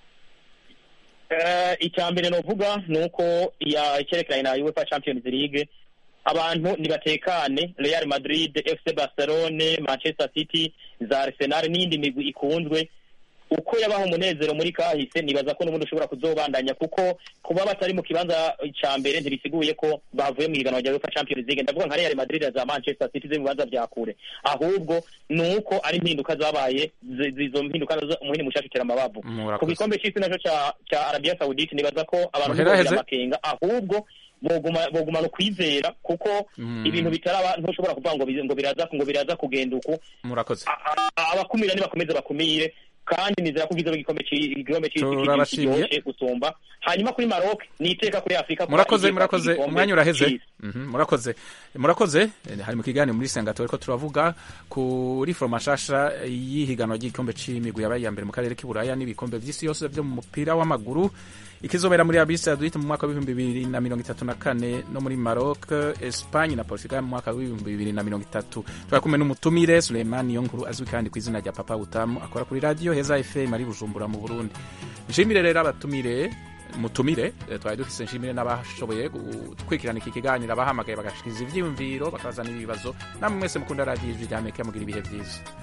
Eh uh, icambere no vuga nuko ya icyerekanye na UEFA Champions League abantu nibatekane. Real Madrid, F C Barcelona, Manchester City, za Arsenal n'indi migwi ikunzwe uko yabaho umunezero muri kahise nibaza ko n'ubundi ushobora kuzobandanya kuko kuba batari mu kibanza ca mbere ntibisiguye ko bavuye mu higanwa rya UEFA Champions League ndavuga nka Real Madrid za Manchester City mu bibanza vya kure ahubwo nuko ari impinduka zabaye izo mpinduka umuhini mushasha tera mabavu ku gikombe c'isi naco ca ca Arabia Saudite nibaza ko abantu bagira amakenga ahubwo boguma boguma no kwizera kuko mm. ibintu bitaraba ntushobora kuvuga ngo ngo biraza ngo biraza kugenda uko murakoze abakumira ni bakomeze bakumire kandi nizera ko gizo gikombe cy'igikombe cy'isi gusumba hanyuma kuri Maroc niteka kuri Afrika murakoze murakoze umwanya uraheze mhm murakoze murakoze hari mu kiganiro muri Sengato ariko turavuga kuri formashasha yihiganwa ry'igikombe c'imigwi yabaye mbere mu karere k'Iburaya n'ibikombe vy'isi yose byo mu mupira w'amaguru ikizobera muri Arabia Saudite mu mwaka wa bibiri na mirongo itatu na kane no muri Maroc, Espagne na Portugal mu mwaka wa bibiri na mirongo itatu. Twakumwe n'umutumire Suleimani Yonkuru azwi kandi ku izina rya Papa Utamu akora kuri radio Heza F M ari Bujumbura mu Burundi. Nshimire rero abatumire mutumire twari dufise nshimire n'abashoboye gukwikirana iki kiganiro abahamagaye bagashikiza ivyiyumviro bakazana ibibazo namwe mwese mukunda radio y'Amerika mugira ibihe vyiza.